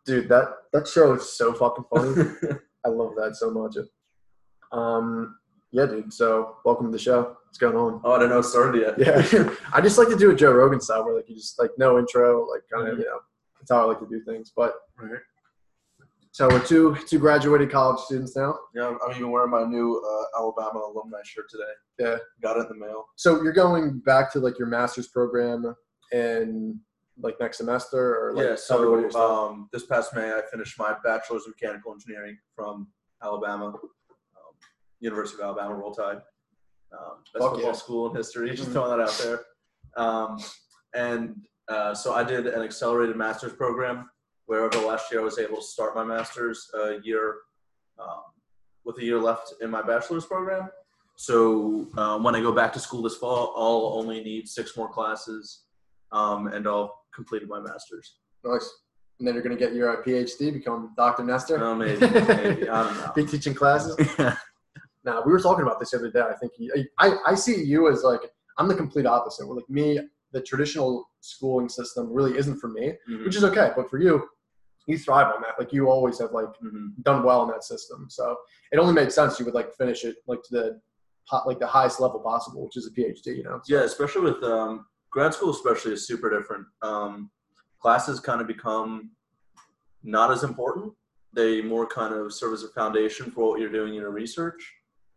Dude, that show is so fucking funny. I love that so much. Yeah, dude. So welcome to the show. What's going on? Oh, I don't know it started yet. Yeah, I just like to do a Joe Rogan style where like you just like no intro, like kind of that's how I like to do things. But so we're two graduated college students now. Yeah, I'm even wearing my new Alabama alumni shirt today. Yeah, got it in the mail. So you're going back to like your master's program in like next semester, or like So this past May I finished my bachelor's of mechanical engineering from Alabama, University of Alabama Roll Tide. Best football school in history. Just throwing that out there. So I did an accelerated master's program where over the last year I was able to start my master's with a year left in my bachelor's program. So when I go back to school this fall, I'll only need 6 more classes, and I'll completed my master's. Nice. And then you're going to get your PhD, become Dr. Nestor? Oh, maybe. I don't know. Be teaching classes? Now, we were talking about this the other day. I think I see you as like, I'm the complete opposite. Where like me, the traditional schooling system really isn't for me, which is okay. But for you, you thrive on that. Like you always have like done well in that system. So it only made sense you would like finish it like to the highest level possible, which is a PhD, you know? So. Yeah, especially with grad school especially is super different. Classes kind of become not as important. They more kind of serve as a foundation for what you're doing in your research.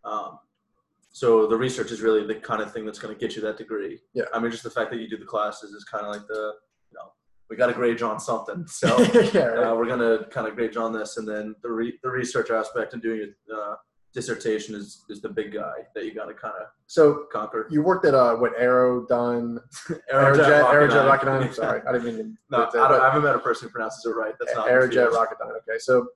So the research is really the kind of thing that's going to get you that degree. Yeah. I mean, just the fact that you do the classes is kind of like we got to grade you on something. So we're going to kind of grade you on this. And then the research aspect and doing a dissertation is the big guy that you got to kind of conquer. You worked at Aerojet Rocketdyne. I'm sorry, I didn't mean to. No, I haven't met a person who pronounces it right. That's not Aerojet Rocketdyne. Okay,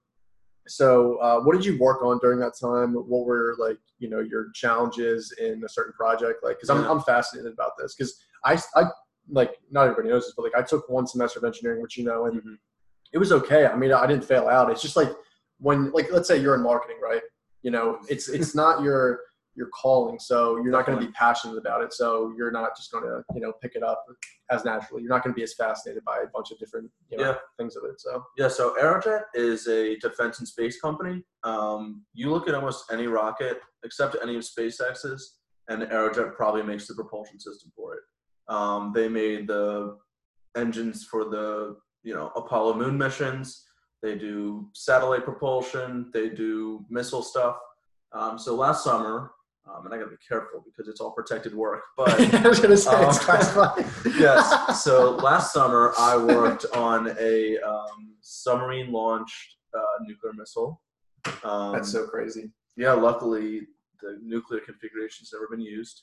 so what did you work on during that time? What were like your challenges in a certain project? Like, because I'm fascinated about this because I like not everybody knows this, but like I took 1 semester of engineering, which and it was okay. I mean, I didn't fail out. It's just like when like let's say you're in marketing, right? It's not your calling, so you're not going to be passionate about it. So you're not just going to pick it up as naturally. You're not going to be as fascinated by a bunch of different things of it. So Aerojet is a defense and space company. You look at almost any rocket except any of SpaceX's, and Aerojet probably makes the propulsion system for it. They made the engines for the Apollo moon missions. They do satellite propulsion. They do missile stuff. So last summer, and I got to be careful because it's all protected work. But I was going to say it's classified. Yes. So last summer, I worked on a submarine-launched nuclear missile. That's so crazy. Yeah. Luckily, the nuclear configuration's never been used.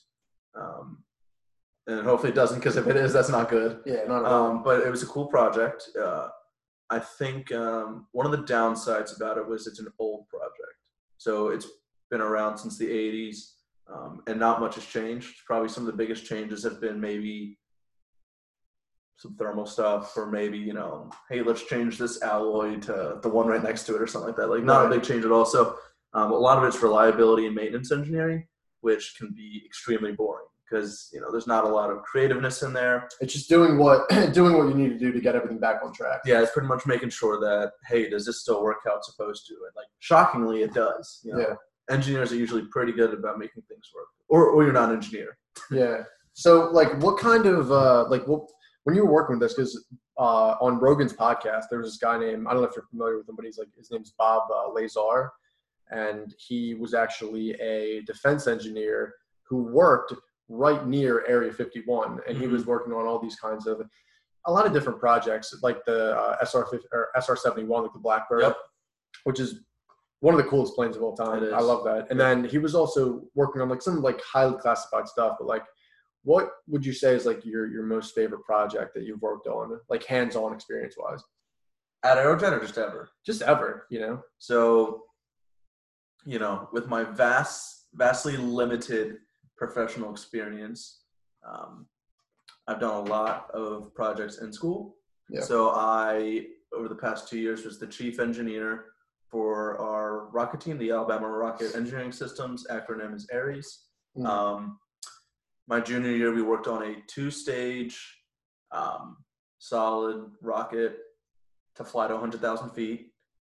And hopefully it doesn't, because if it is, that's not good. Yeah, not at all. But it was a cool project. I think one of the downsides about it was it's an old project. So it's been around since the 80s, and not much has changed. Probably some of the biggest changes have been maybe some thermal stuff, or maybe, hey, let's change this alloy to the one right next to it or something like that. Like not a big change at all. So a lot of it's reliability and maintenance engineering, which can be extremely boring. Because there's not a lot of creativeness in there. It's just doing what you need to do to get everything back on track. Yeah, it's pretty much making sure that, hey, does this still work how it's supposed to? And like shockingly, it does. Yeah. Engineers are usually pretty good about making things work, or you're not an engineer. Yeah. So like, what kind of when you were working with this? Because on Rogan's podcast, there was this guy named, I don't know if you're familiar with him, but his name's Bob Lazar, and he was actually a defense engineer who worked right near Area 51, and he was working on all these kinds of a lot of different projects, like the SR-71, like the Blackbird, which is one of the coolest planes of all time. I love that. And then he was also working on like some like highly classified stuff. But like, what would you say is like your most favorite project that you've worked on, like hands-on experience wise? At Aerojet or just ever? Just ever, So, with my vastly limited professional experience, I've done a lot of projects in school. Yeah. So I, over the past 2 years, was the chief engineer for our rocket team, the Alabama Rocket Engineering Systems, acronym is ARES. My junior year, we worked on a 2-stage solid rocket to fly to 100,000 feet.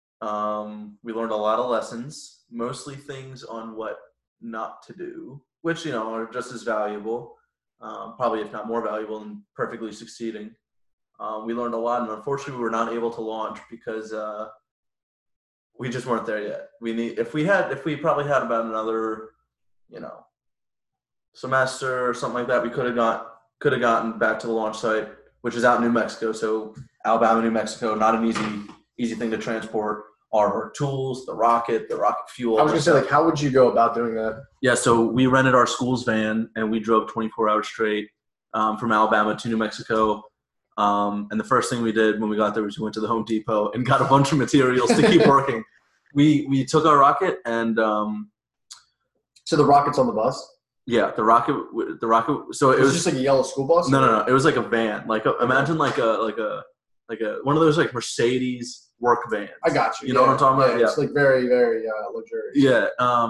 We learned a lot of lessons, mostly things on what not to do, which, are just as valuable, probably if not more valuable than perfectly succeeding. We learned a lot, and unfortunately we were not able to launch because we just weren't there yet. If we probably had about another, semester or something like that, we could have gotten back to the launch site, which is out in New Mexico. So Alabama, New Mexico, not an easy thing to transport. Our tools, the rocket fuel. I was gonna say, like, how would you go about doing that? Yeah, so we rented our school's van and we drove 24 hours straight from Alabama to New Mexico. And the first thing we did when we got there was we went to the Home Depot and got a bunch of materials to keep working. We took our rocket and so the rocket's on the bus? Yeah, the rocket. So it was just like a yellow school bus? No. It was like a van. Imagine like a one of those like Mercedes work vans. I got you. You know what I'm talking about? Yeah, it's like very, very luxurious. Yeah.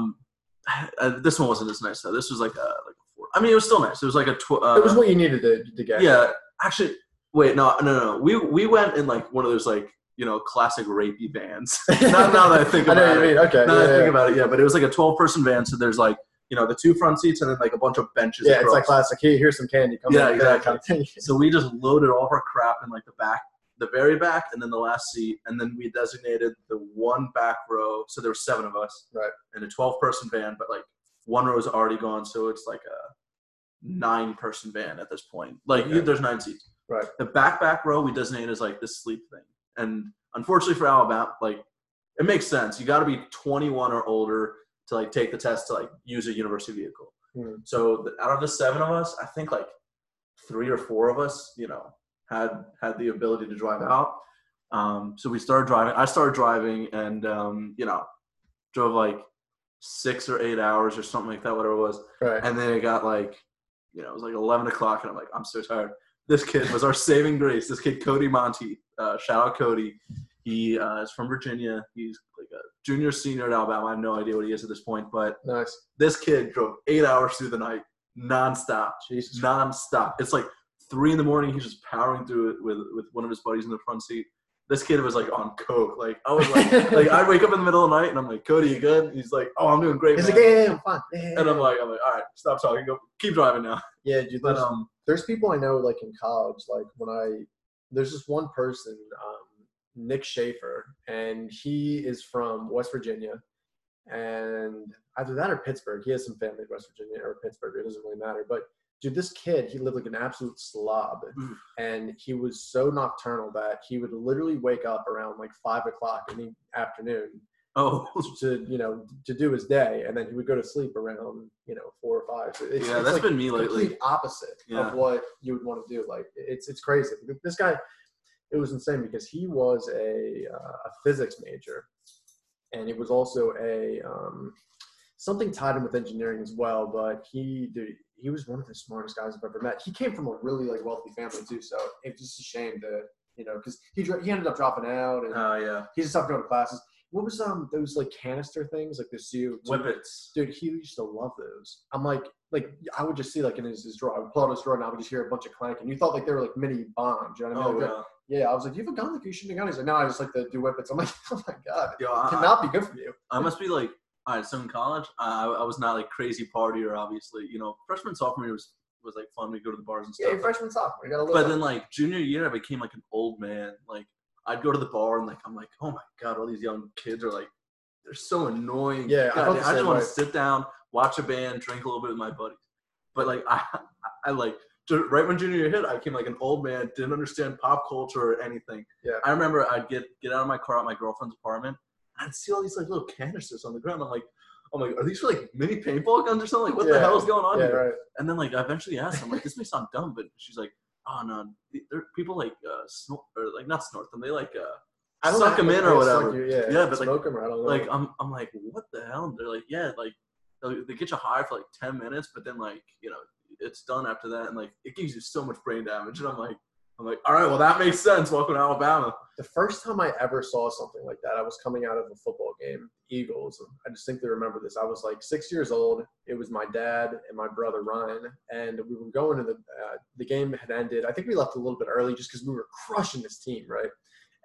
This one wasn't as nice though. This was like a Ford. I mean, it was still nice. It was like it was what you needed to get. Yeah. Actually, wait, no. We went in like one of those like classic rapey vans. Not now that I think about it. I know what you mean. Okay. Now that I think about it, yeah. But it was like a 12-person van. So there's like the two front seats and then like a bunch of benches. Yeah, across. It's like classic. Here's some candy. Come yeah, exactly. Kind of thing. So we just loaded all of our crap in like the very back, and then the last seat, and then we designated the one back row. So there were 7 of us, right, in a 12-person van, but like one row is already gone, so it's like a 9-person van at this point. Like there's 9 seats. Right. The back row we designated as like this sleep thing, and unfortunately for Alabama, like it makes sense. You got to be 21 or older to like take the test to like use a university vehicle. Mm. So out of the 7 of us, I think like 3 or 4 of us, had the ability to drive out. So we started driving. I started driving and, drove like 6 or 8 hours or something like that, whatever it was. Right. And then it got like, it was like 11 o'clock and I'm like, I'm so tired. This kid was our saving grace. This kid, Cody Monty, shout out Cody. He is from Virginia. He's like a junior, senior at Alabama. I have no idea what he is at this point, but nice. This kid drove 8 hours through the night, nonstop. Jesus. Nonstop. It's like 3 a.m. He's just powering through it with one of his buddies in the front seat. This kid was like on coke. Like I was like I'd wake up in the middle of the night and I'm like, Cody, you good? He's like, oh, I'm doing great. He's man. like, yeah, I'm fine. Yeah. And I'm like, all right, stop talking. Go, keep driving now. Yeah, dude. There's people I know like in college. Like there's this one person, Nick Schaefer, and he is from West Virginia, and either that or Pittsburgh. He has some family in West Virginia or Pittsburgh. It doesn't really matter, but. Dude, this kid, he lived like an absolute slob, and he was so nocturnal that he would literally wake up around like 5 o'clock in the afternoon to do his day, and then he would go to sleep around 4 or 5. So it's that's like been me lately. Complete opposite of what you would want to do. Like it's crazy. This guy, it was insane because he was a physics major, and it was also a something tied him with engineering as well. But he was one of the smartest guys I've ever met. He came from a really like wealthy family too, so it's just a shame to because he ended up dropping out and he just stopped going to classes. What was those like canister things like the CO2 Whippets? Dude, he used to love those. I'm like I would just see like in his drawer. I would pull out his drawer and I would just hear a bunch of clanking. You thought like they were like mini bombs. You know what I mean? Yeah, I was like, "You have a gun? Like you shouldn't have a gun." He's like, "No, I just like to do whippets." I'm like, "Oh my god, it cannot be good for you." I must be like. All right, so in college, I was not like crazy partier, obviously. Freshman, sophomore year was like fun. We go to the bars and stuff. Yeah, freshman, sophomore, you gotta live. But then like junior year, I became like an old man. Like I'd go to the bar and like I'm like, oh my god, all these young kids are like, they're so annoying. Yeah, god, I just want to sit down, watch a band, drink a little bit with my buddies. But like I like right when junior year hit, I became like an old man, didn't understand pop culture or anything. Yeah, I remember I'd get out of my car at my girlfriend's apartment. I'd see all these like little canisters on the ground. I'm like, are these for like mini paintball guns or something? Like, what the hell is going on here? Right. And then like I eventually asked, I'm like, this may sound dumb, but she's like, oh no, people like snort or like not snort them. They like suck them in or whatever. Yeah, but smoke them. I don't know. Like I'm like, what the hell? And they're like, yeah, like they get you high for like 10 minutes, but then like it's done after that, and like it gives you so much brain damage. And I'm like, all right, well that makes sense. Welcome to Alabama. The first time I ever saw something like that, I was coming out of a football game, Eagles. I distinctly remember this. I was like 6 years old. It was my dad and my brother Ryan, and we were going to the game had ended. I think we left a little bit early just because we were crushing this team, right?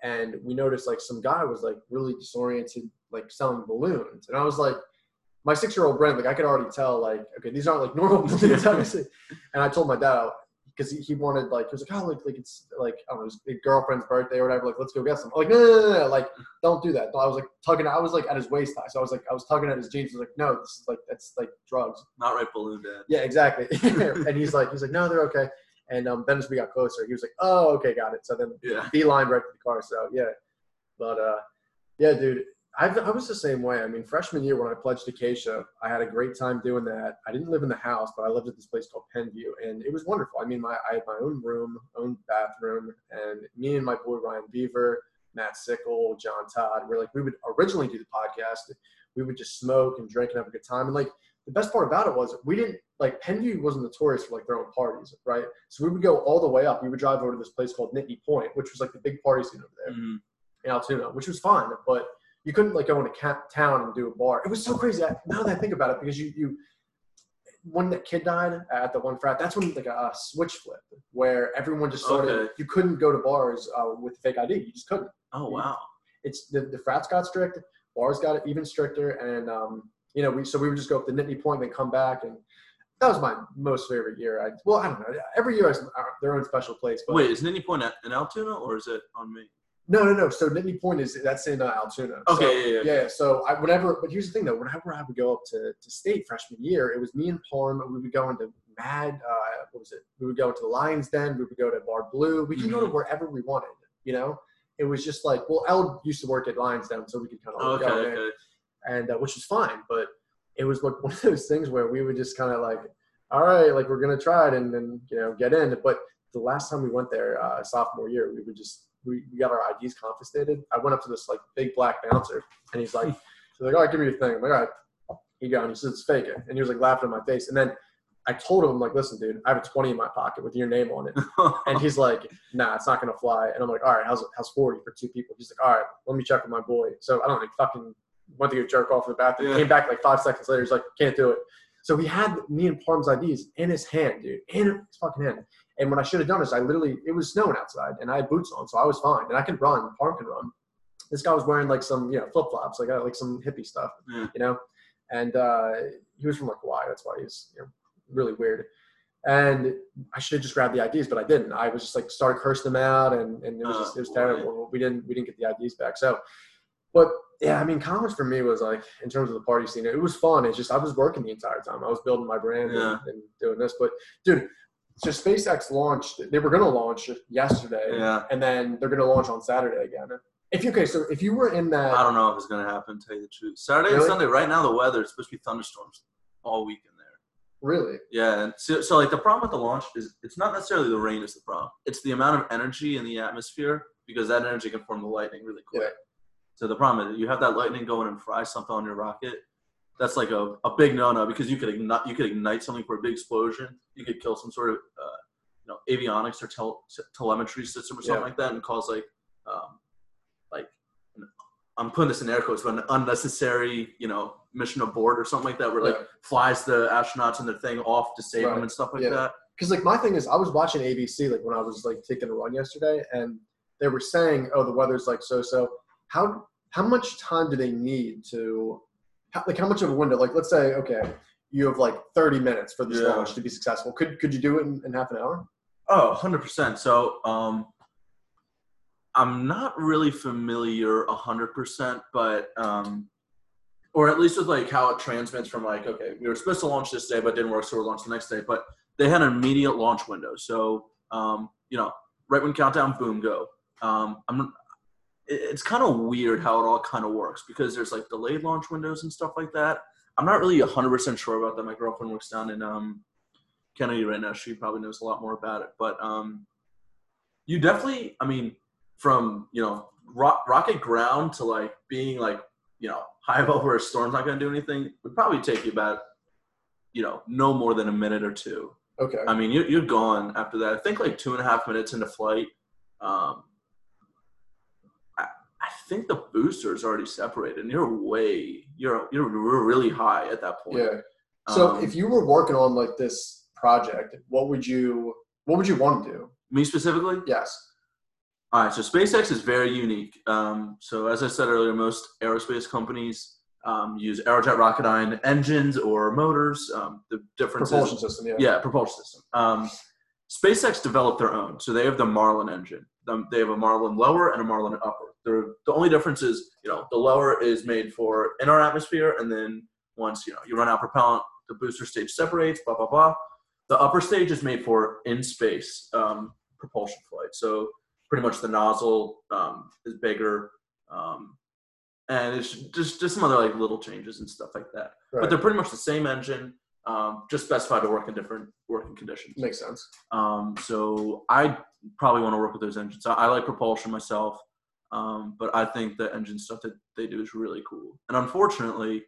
and we noticed like some guy was like really disoriented, like selling balloons. And I was like, my 6-year-old brain, like I could already tell, like, okay, these aren't like normal balloons, obviously. And I told my dad, because he wanted, like, he was like, oh, like it's like, I don't know, his girlfriend's birthday or whatever, like, let's go get some. I'm like, no, like, don't do that. I was like I was like at his waist high, so I was tugging at his jeans. I was like, no, this is like, that's like drugs. Not right, balloon dad. Yeah, exactly. And he's like, no, they're okay. And then as we got closer, he was like, oh, okay, got it. So then beeline right to the car. So yeah, but yeah, dude. I was the same way. I mean, freshman year when I pledged to Acacia, I had a great time doing that. I didn't live in the house, but I lived at this place called Penview, and it was wonderful. I mean, I had my own room, own bathroom, and me and my boy Ryan Beaver, Matt Sickle, John Todd, we would originally do the podcast. We would just smoke and drink and have a good time. And like the best part about it was we didn't like Penview wasn't notorious for like throwing parties, right? So we would go all the way up. We would drive over to this place called Nittany Point, which was like the big party scene over there in Altoona, which was fun, but you couldn't like go into town and do a bar. It was so crazy. Now that I think about it, because when that kid died at the one frat, that's when like a switch flipped where everyone just started. Okay. You couldn't go to bars with fake ID. You just couldn't. Oh wow! It's the frats got strict, bars got even stricter, and we would just go up to Nittany Point, then come back, and that was my most favorite year. I don't know. Every year has their own special place. But wait, is Nittany Point in Altoona or is it on me? No. So Nittany Point that's in Altoona. Okay, so, yeah. So but here's the thing though. Whenever I would go up to state freshman year, it was me and Parm. We would go into what was it? We would go into the Lions Den. We would go to Bar Blue. We could go to wherever we wanted. You know, it was just like, well, Elle used to work at Lions Den, so we could kind of go in, and which was fine. But it was like one of those things where we would just kind of like, all right, like we're gonna try it and then get in. But the last time we went there, sophomore year, we got our IDs confiscated. I went up to this like big black bouncer, and he's like, all right, give me your thing. I'm like, all right, here you go. And he says, fake it. And he was like laughing in my face. And then I told him, like, listen, dude, I have a 20 in my pocket with your name on it. And he's like, nah, it's not going to fly. And I'm like, all right, how's 40 for 2 people? He's like, all right, let me check with my boy. So I don't know, he fucking went to go jerk off in the bathroom. Came back like 5 seconds later. He's like, can't do it. So he had me and Parm's IDs in his hand, dude, in his fucking hand. And what I should have done is it was snowing outside, and I had boots on, so I was fine. And I can run. Parm can run. This guy was wearing like some, flip-flops, like some hippie stuff, And he was from like Hawaii. That's why he's really weird. And I should have just grabbed the IDs, but I didn't. I was just like started cursing them out, and it was terrible. We didn't get the IDs back. So, but yeah, I mean, college for me was like, in terms of the party scene, it was fun. It's just I was working the entire time. I was building my brand and doing this. But dude, so SpaceX launched. They were going to launch yesterday, and then they're going to launch on Saturday again. So if you were in that, I don't know if it's going to happen. To tell you the truth, Saturday and Sunday. Right now, the weather is supposed to be thunderstorms all weekend there. Really? Yeah. And so like the problem with the launch is it's not necessarily the rain is the problem. It's the amount of energy in the atmosphere, because that energy can form the lightning really quick. Yeah. So the problem is you have that lightning going and fry something on your rocket. That's like a big no-no, because you could ignite something for a big explosion. You could kill some sort of avionics or telemetry system or something like that, and cause I'm putting this in air quotes, but an unnecessary mission abort or something like that, where flies the astronauts and their thing off to save them and stuff like that. Because like my thing is, I was watching ABC like when I was like taking a run yesterday, and they were saying, oh, the weather's like so. How much time do they need to? How much of a window? Like, let's say, okay, you have like 30 minutes for this launch to be successful. Could you do it in half an hour? Oh, 100%. So, I'm not really familiar 100%, but, or at least with like how it transmits from like, okay, we were supposed to launch this day, but it didn't work, so we're launching the next day. But they had an immediate launch window. So, right when countdown, boom, go. It's kind of weird how it all kind of works, because there's like delayed launch windows and stuff like that. I'm not really 100% sure about that. My girlfriend works down in Kennedy right now. She probably knows a lot more about it. But you definitely, I mean, from rocket ground to like being like high above where a storm's not going to do anything would probably take you about no more than a minute or two. Okay. I mean, you're gone after that. I think like 2.5 minutes into flight. I think the booster is already separated, and you're really high at that point. Yeah. So if you were working on like this project, what would you want to do? Me specifically? Yes. All right, so SpaceX is very unique. So as I said earlier, most aerospace companies use Aerojet Rocketdyne engines or motors. The difference Propulsion system, yeah. Yeah, propulsion system. SpaceX developed their own. So they have the Marlin engine. They have a Marlin lower and a Marlin upper. The only difference is, the lower is made for in our atmosphere, and then once, you run out propellant, the booster stage separates, blah, blah, blah. The upper stage is made for in-space propulsion flight. So pretty much the nozzle is bigger, and it's just some other like little changes and stuff like that. Right. But they're pretty much the same engine, just specified to work in different working conditions. Makes sense. So I probably want to work with those engines. I like propulsion myself, but I think the engine stuff that they do is really cool. And unfortunately,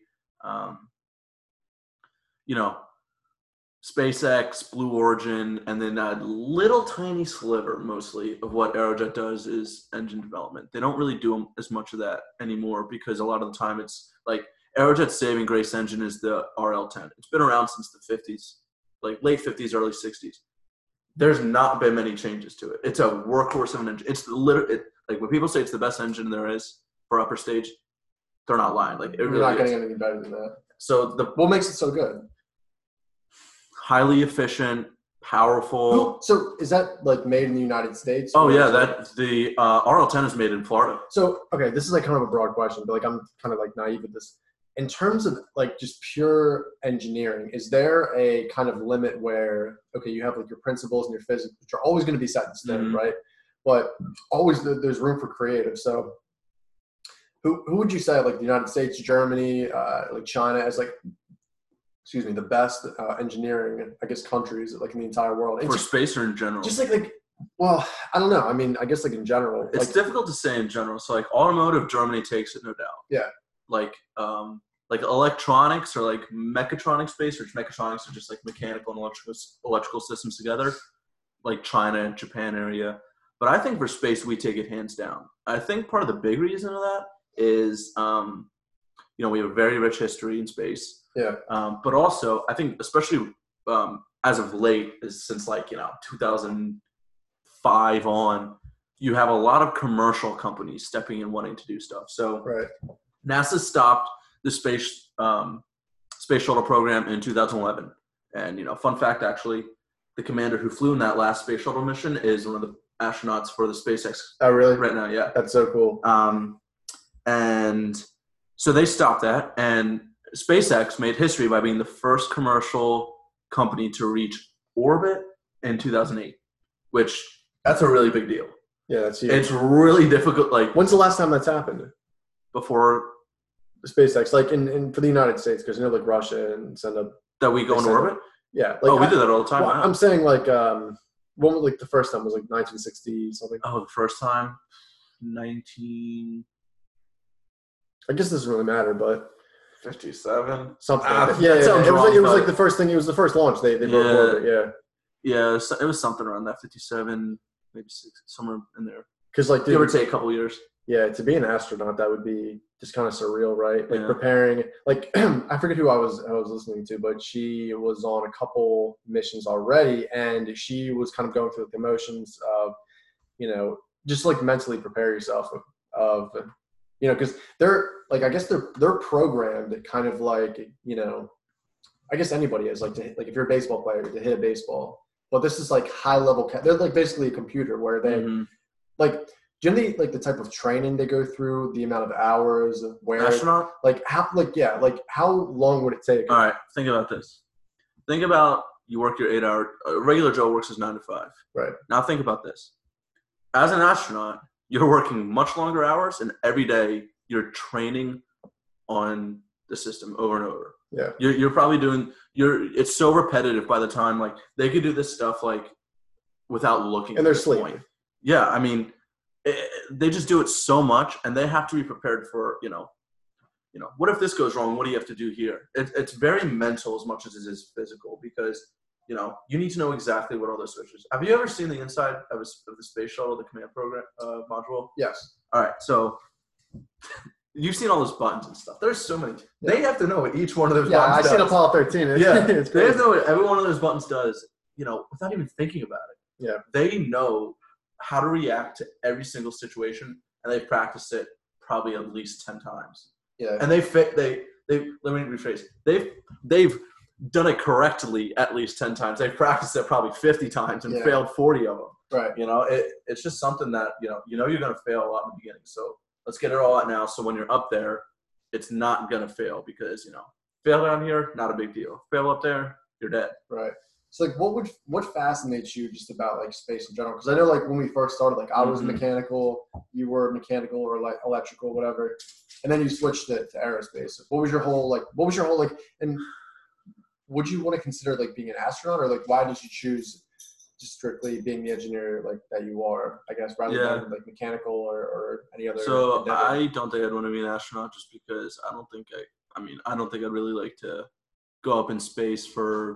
SpaceX, Blue Origin, and then a little tiny sliver mostly of what Aerojet does is engine development. They don't really do as much of that anymore because a lot of the time it's like Aerojet's saving grace engine is the RL-10. It's been around since the 50s, like late 50s, early 60s. There's not been many changes to it. It's a workhorse of an engine. It's like when people say it's the best engine there is for upper stage, they're not lying. Like you're not getting anything better than that. So what makes it so good? Highly efficient, powerful. So is that like made in the United States? Oh yeah, the RL-10 is made in Florida. So okay, this is like kind of a broad question, but like I'm kind of like naive with this. In terms of like just pure engineering, is there a kind of limit where you have like your principles and your physics, which are always going to be set in stone, right? But always there's room for creative. So who would you say like the United States, Germany, like China as like the best engineering, I guess, countries like in the entire world. For space or in general? Just well, I don't know. I mean, I guess like in general. It's difficult to say in general. So like automotive, Germany takes it, no doubt. Yeah. Like electronics or like mechatronics space, which mechatronics are just like mechanical and electrical systems together, like China and Japan area. But I think for space, we take it hands down. I think part of the big reason of that is, we have a very rich history in space. Yeah. But also, I think especially as of late, since 2005 on, you have a lot of commercial companies stepping in wanting to do stuff. So right. NASA stopped the space shuttle program in 2011. And, fun fact, actually, the commander who flew in that last space shuttle mission is one of the astronauts for the SpaceX. Oh, really? Right now, yeah. That's so cool. And so they stopped that, and SpaceX made history by being the first commercial company to reach orbit in 2008, which that's a really big deal. Yeah, that's huge. It's really difficult. Like, when's the last time that's happened? Before SpaceX, like in for the United States, because like Russia and send up that we go in orbit. Yeah, like we do that all the time. Well, I'm saying like when like the first time was like 1960 something. Oh, the first time, 19. I guess it doesn't really matter, but 57 something. Yeah. It was like the first thing. It was the first launch. They broke orbit. Yeah. Yeah, it was something around that 57, maybe 6, somewhere in there. Because like give or take a couple years. Yeah, to be an astronaut, that would be just kind of surreal, right? Like preparing. Like I forget who I was listening to, but she was on a couple missions already, and she was kind of going through the motions of, just like mentally prepare yourself of. Because they're like, I guess they're programmed kind of like, I guess anybody is like if you're a baseball player to hit a baseball, but this is like high level. They're like basically a computer where they like generally like the type of training they go through, the amount of hours, where astronaut, how long would it take? All right, think about this. Think about you work your 8-hour. Regular Joe works his 9 to 5. Right. Now think about this. As an astronaut, you're working much longer hours, and every day you're training on the system over and over. Yeah. You're probably doing it's so repetitive by the time like they could do this stuff like without looking. And they're sleeping. Yeah, I mean, they just do it so much, and they have to be prepared for what if this goes wrong? What do you have to do here? It's very mental as much as it is physical because you need to know exactly what all those switches. Have you ever seen the inside of the space shuttle, the command program module? Yes. All right, so you've seen all those buttons and stuff. There's so many. Yeah. They have to know what each one of those buttons does. Yeah, I've seen Apollo 13. It's they have to know what every one of those buttons does, without even thinking about it. Yeah. They know how to react to every single situation, and they've practiced it probably at least 10 times. Yeah. And they let me rephrase. They've done it correctly at least 10 times. They've practiced it probably 50 times and failed 40 of them. Right. It's just something that, you're going to fail a lot in the beginning. So let's get it all out now. So when you're up there, it's not going to fail because, fail down here, not a big deal. Fail up there, you're dead. Right. So like what fascinates you just about like space in general? Because I know like when we first started, like I was mechanical, you were mechanical or like electrical, whatever, and then you switched it to aerospace. What was your whole and would you want to consider like being an astronaut, or like why did you choose just strictly being the engineer like that you are, I guess, rather than like mechanical or any other? So endeavor? I don't think I'd want to be an astronaut just because I don't think I'd really like to go up in space for,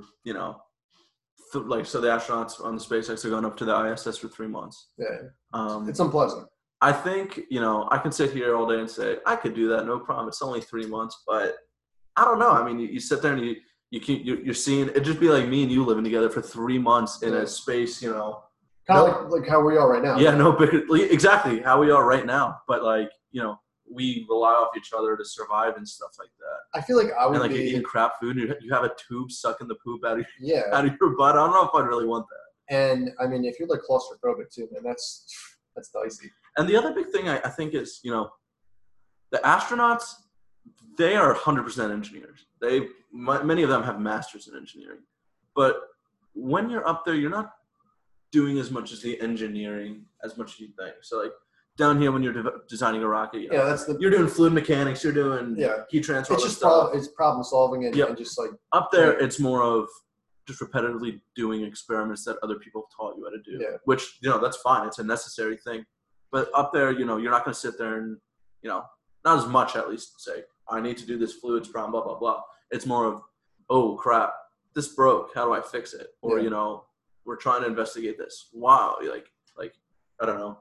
so the astronauts on the SpaceX are going up to the ISS for 3 months. Yeah. It's unpleasant. I think, I can sit here all day and say, I could do that, no problem. It's only 3 months, but I don't know. I mean, you sit there and you're seeing, it'd just be like me and you living together for 3 months in a space, Kind of like how we are right now. Yeah, no bigger, exactly how we are right now. But like, we rely off each other to survive and stuff like that. I feel like I would be eating crap food. And you have a tube sucking the poop out of out of your butt. I don't know if I'd really want that. And I mean, if you're like claustrophobic too, man, that's dicey. And the other big thing I think is, the astronauts, they are 100% engineers. Many of them have masters in engineering, but when you're up there, you're not doing as much as the engineering as much as you think. So like, down here when you're designing a rocket, you're doing fluid mechanics, you're doing heat transfer. It's just it's problem solving and just like up there, it's more of just repetitively doing experiments that other people taught you how to do. Yeah. Which that's fine. It's a necessary thing. But up there, you're not going to sit there and not as much at least say I need to do this fluids problem, blah blah blah. It's more of crap, this broke. How do I fix it? Or we're trying to investigate this. Wow, like I don't know.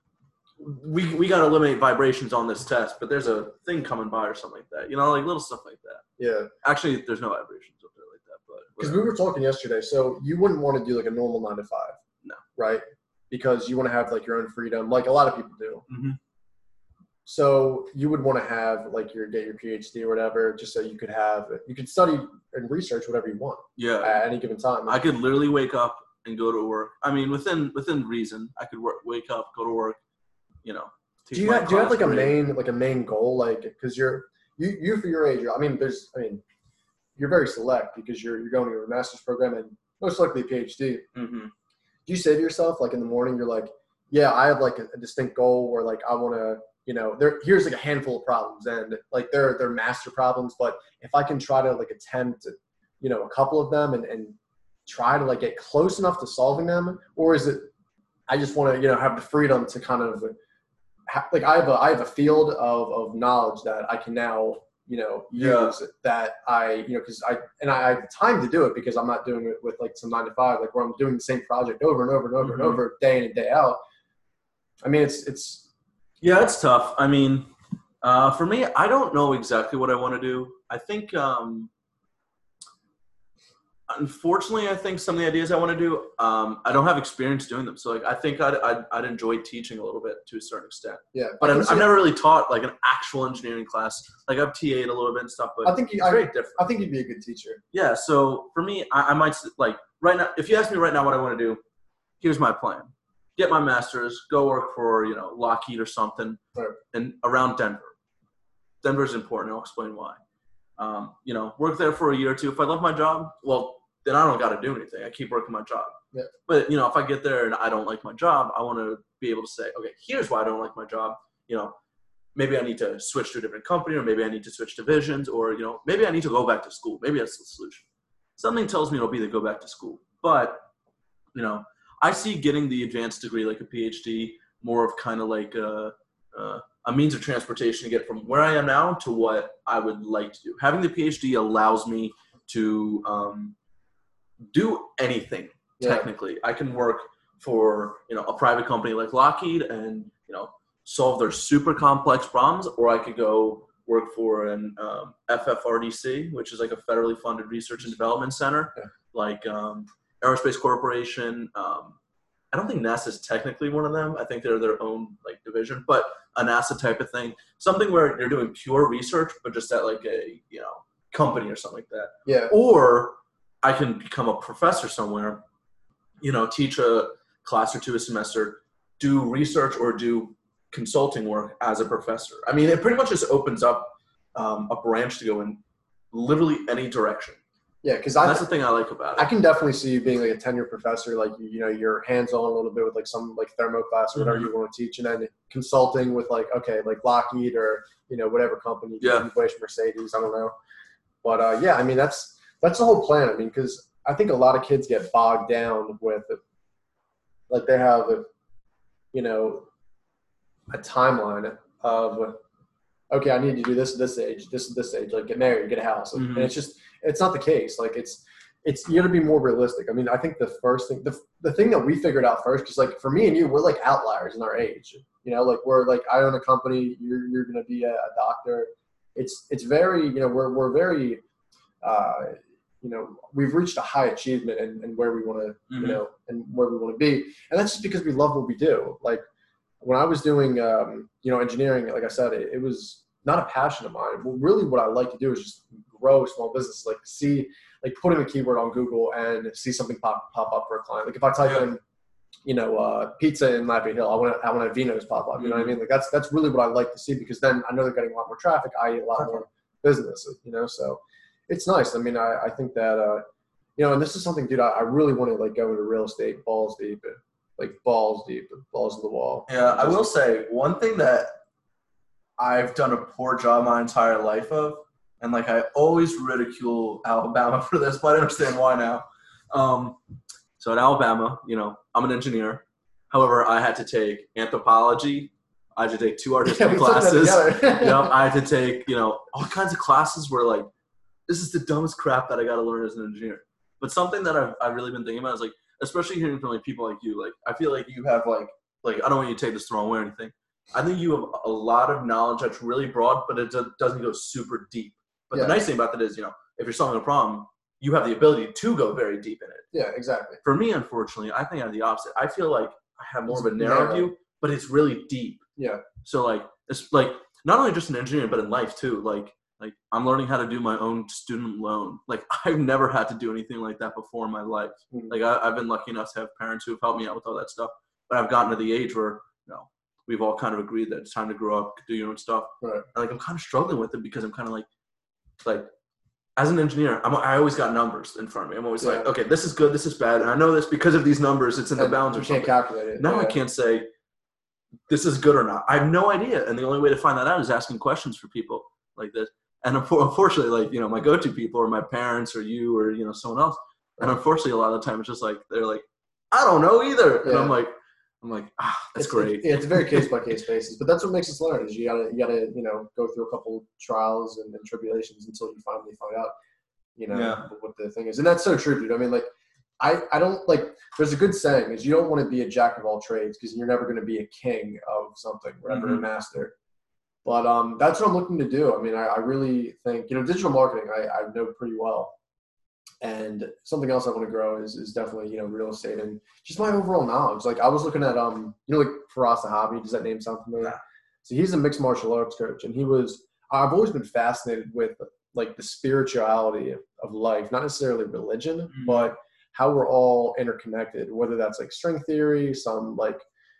We got to eliminate vibrations on this test, but there's a thing coming by or something like that. Like little stuff like that. Yeah. Actually, there's no vibrations up there like that. But because we were talking yesterday, so you wouldn't want to do like a normal 9 to 5. No. Right? Because you want to have like your own freedom, like a lot of people do. Mm-hmm. So you would want to have like get your PhD or whatever, just so you could study and research whatever you want. Yeah. At any given time. I could literally wake up and go to work. I mean, within reason, I could wake up, go to work. Do you have like a main goal, like because you for your age, you're very select because you're going to a master's program and most likely a PhD. Mm-hmm. Do you say to yourself like in the morning, you're like, yeah, I have like a distinct goal where like I want to, here's like a handful of problems and like they're master problems, but if I can try to like attempt, a couple of them and try to like get close enough to solving them, or is it I just want to have the freedom to kind of like I have a field of knowledge that I can now use that I because I have the time to do it because I'm not doing it with like some 9 to 5 like where I'm doing the same project over and over and over and over day in and day out. I mean it's tough. I mean for me, I don't know exactly what I want to do. I think unfortunately, I think some of the ideas I want to do, I don't have experience doing them. So, like, I think I'd enjoy teaching a little bit to a certain extent. Yeah, but I've never really taught like an actual engineering class. Like I've TA'd a little bit and stuff, but I think it's very different. I think you'd be a good teacher. Yeah. So for me, I might like right now. If you ask me right now what I want to do, here's my plan: get my master's, go work for Lockheed or something, and around Denver. Denver's important. I'll explain why. Work there for a year or two. If I love my job, well, then I don't got to do anything. I keep working my job. Yeah. But, if I get there and I don't like my job, I want to be able to say, okay, here's why I don't like my job. Maybe I need to switch to a different company, or maybe I need to switch divisions, or, maybe I need to go back to school. Maybe that's the solution. Something tells me it'll be to go back to school. But, I see getting the advanced degree, like a PhD, more of kind of like a means of transportation to get from where I am now to what I would like to do. Having the PhD allows me to do anything. Technically, I can work for a private company like Lockheed and solve their super complex problems, or I could go work for an FFRDC, which is like a federally funded research and development center, like Aerospace Corporation, I don't think NASA is technically one of them. I think they're their own like division, but a NASA type of thing, something where you're doing pure research, but just at like a company or something like that. Yeah. Or I can become a professor somewhere, teach a class or two a semester, do research or do consulting work as a professor. I mean, it pretty much just opens up a branch to go in literally any direction. Yeah, because that's the thing I like about it. I can definitely see you being like a tenured professor, like you're hands on a little bit with like some like thermo class or whatever you want to teach, and then consulting with like Lockheed or whatever company, Mercedes, I don't know, but I mean that's the whole plan. I mean, because I think a lot of kids get bogged down with like they have a timeline of okay, I need to do this at this age, like get married, get a house. And it's not the case. Like it's you got to be more realistic. I mean, I think the first thing, the thing that we figured out first, because like for me and you, we're like outliers in our age. Like we're like, I own a company, you're going to be a doctor. It's very, we're very, we've reached a high achievement and where we want to, and where we want to be. And that's just because we love what we do. Like when I was doing, engineering, like I said, it was not a passion of mine. Well, really what I like to do is just grow a small business, like put in a keyword on Google and see something pop up for a client. Like if I type in, pizza in Lappy Hill, I want a Vino's pop up. You know what I mean? Like that's really what I like to see, because then I know they're getting a lot more traffic, i.e. a lot more business, so it's nice. I mean, I think that, and this is something, dude, I really want to like go into real estate balls deep, balls to the wall. Yeah. I will say one thing that I've done a poor job my entire life of, and like I always ridicule Alabama for this, but I understand why now. So at Alabama, I'm an engineer. However, I had to take anthropology. I had to take 2 art history classes. I had to take, all kinds of classes where like, this is the dumbest crap that I got to learn as an engineer. But something that I've really been thinking about is like, especially hearing from like people like you, like I feel like you have like I don't want you to take this the wrong way or anything. I think you have a lot of knowledge that's really broad, but it doesn't go super deep. But the nice thing about that is, if you're solving a problem, you have the ability to go very deep in it. Yeah, exactly. For me, unfortunately, I think I have the opposite. I feel like I have more of a narrow view, but it's really deep. Yeah. So like, it's like not only just in engineering, but in life too. Like I'm learning how to do my own student loan. Like I've never had to do anything like that before in my life. Like I've been lucky enough to have parents who have helped me out with all that stuff. But I've gotten to the age where, we've all kind of agreed that it's time to grow up, do your own stuff. Right. And like I'm kind of struggling with it because I'm kind of like as an engineer, I always got numbers in front of me. I'm always like, okay, this is good, this is bad, and I know this because of these numbers. It's in the bounds or something. You can't calculate it. Now I can't say this is good or not. I have no idea, and the only way to find that out is asking questions for people like this. And unfortunately, like my go-to people are my parents or you or someone else. And unfortunately, a lot of the time it's just like they're like, I don't know either, and I'm like, that's great. It's a very case by case basis, but that's what makes us learn. Is you gotta go through a couple trials and tribulations until you finally find out what the thing is. And that's so true, dude. I mean, like I don't like. There's a good saying is you don't want to be a jack of all trades because you're never going to be a king of something, whatever, a master. But that's what I'm looking to do. I mean, I really think digital marketing I know pretty well. And something else I want to grow is definitely, real estate and just my overall knowledge. Like I was looking at, like Firas Zahabi, does that name sound familiar? Yeah. So he's a mixed martial arts coach, and I've always been fascinated with like the spirituality of life, not necessarily religion, but how we're all interconnected, whether that's like string theory, some like,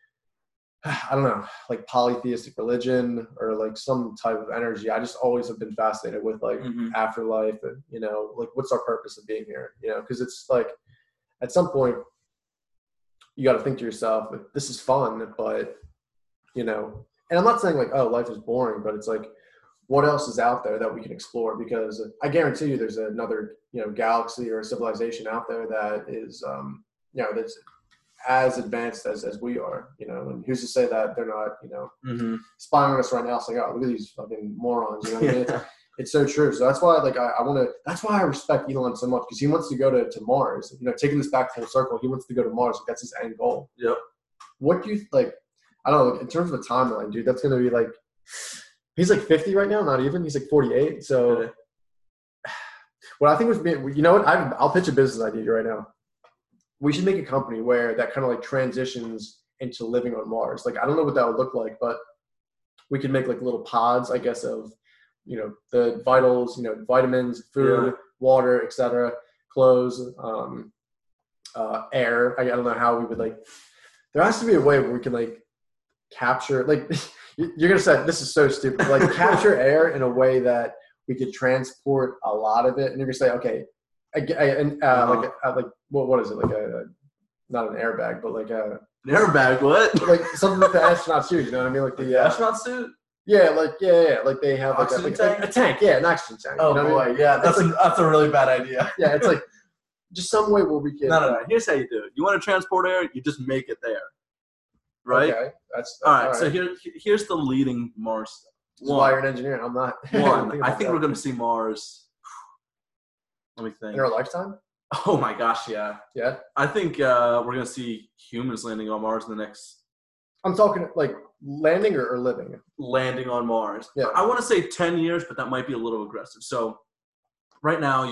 I don't know, like polytheistic religion or like some type of energy. I just always have been fascinated with like afterlife and, like what's our purpose of being here, because it's like at some point you got to think to yourself, like, this is fun, but, and I'm not saying like, oh, life is boring, but it's like, what else is out there that we can explore? Because I guarantee you there's another, galaxy or civilization out there that is, that's as advanced as we are, and who's to say that they're not, spying on us right now, saying, oh, look at these fucking morons, what I mean? It's so true. So that's why, like, that's why I respect Elon so much, because he wants to go to Mars, taking this back full circle, he wants to go to Mars. Like, that's his end goal. Yep. What do you, like, I don't know, in terms of a timeline, dude, that's going to be like, he's like 50 right now, not even, he's like 48. So what I think was being, what, I'll pitch a business idea right now. we should make a company where that kind of like transitions into living on Mars. Like, I don't know what that would look like, but we could make like little pods, I guess, of, the vitals, vitamins, food, water, etc., clothes, air. I don't know how we would there has to be a way where we can capture, you're going to say, this is so stupid, capture air in a way that we could transport a lot of it. And you're going to say, okay, what is it? Not an airbag, but an airbag, what? Something that the astronauts use, you know what I mean? The astronaut suit? Yeah, they have oxygen tank? A tank, yeah, an oxygen tank. Oh, boy, I mean? Yeah, that's a really bad idea. Yeah, it's just some way where we can. No. Here's how you do it. You want to transport air, you just make it there. Right? Okay. That's all right. So here's the leading Mars stuff. Why you're an engineer? I'm not. I think we're going to see Mars. Let me think. In our lifetime? Oh my gosh, yeah. Yeah. I think we're going to see humans landing on Mars in the next. I'm talking landing or living. Landing on Mars. Yeah. I want to say 10 years, but that might be a little aggressive. So right now,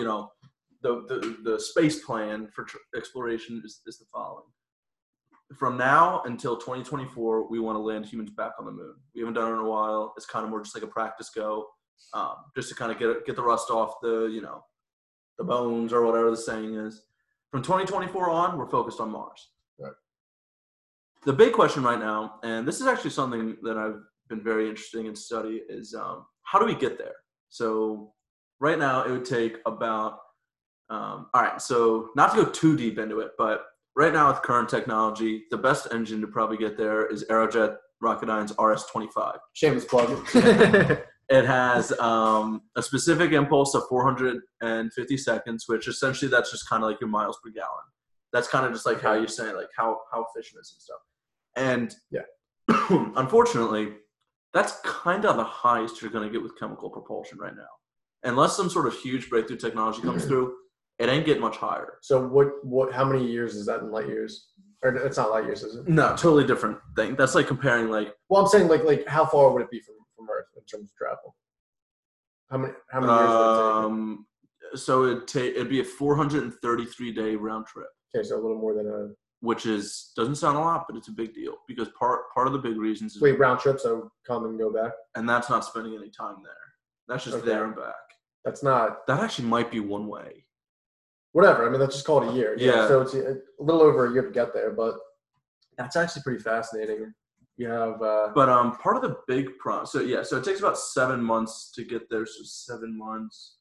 the space plan for exploration is the following. From now until 2024, we want to land humans back on the moon. We haven't done it in a while. It's kind of more just like a practice go, just to kind of get the rust off the bones or whatever the saying is. From 2024 on, we're focused on Mars. Right. The big question right now, and this is actually something that I've been very interested in study, is how do we get there? So right now, it would take about all right, so not to go too deep into it, but right now with current technology, the best engine to probably get there is Aerojet Rocketdyne's RS-25. Shameless plug. It has a specific impulse of 450 seconds, which essentially that's just kind of like your miles per gallon. That's kind of just like how you're saying, how efficient it is and stuff. And yeah, unfortunately, that's kind of the highest you're going to get with chemical propulsion right now. Unless some sort of huge breakthrough technology comes through, it ain't getting much higher. So what? How many years is that in light years? Or it's not light years, is it? No, totally different thing. That's like comparing Well, I'm saying how far would it be from Earth in terms of travel? How many years would it take? So it'd be a 433-day round trip. Okay, so a little more than which doesn't sound a lot, but it's a big deal because part of the big reasons is round trip, so come and go back. And that's not spending any time there. That's just there and back. That's not. That actually might be one way. Whatever. I mean, let's just call it a year. Yeah. So it's a little over a year to get there, but that's actually pretty fascinating. You have. But part of the big so it takes about 7 months to get there. So 7 months.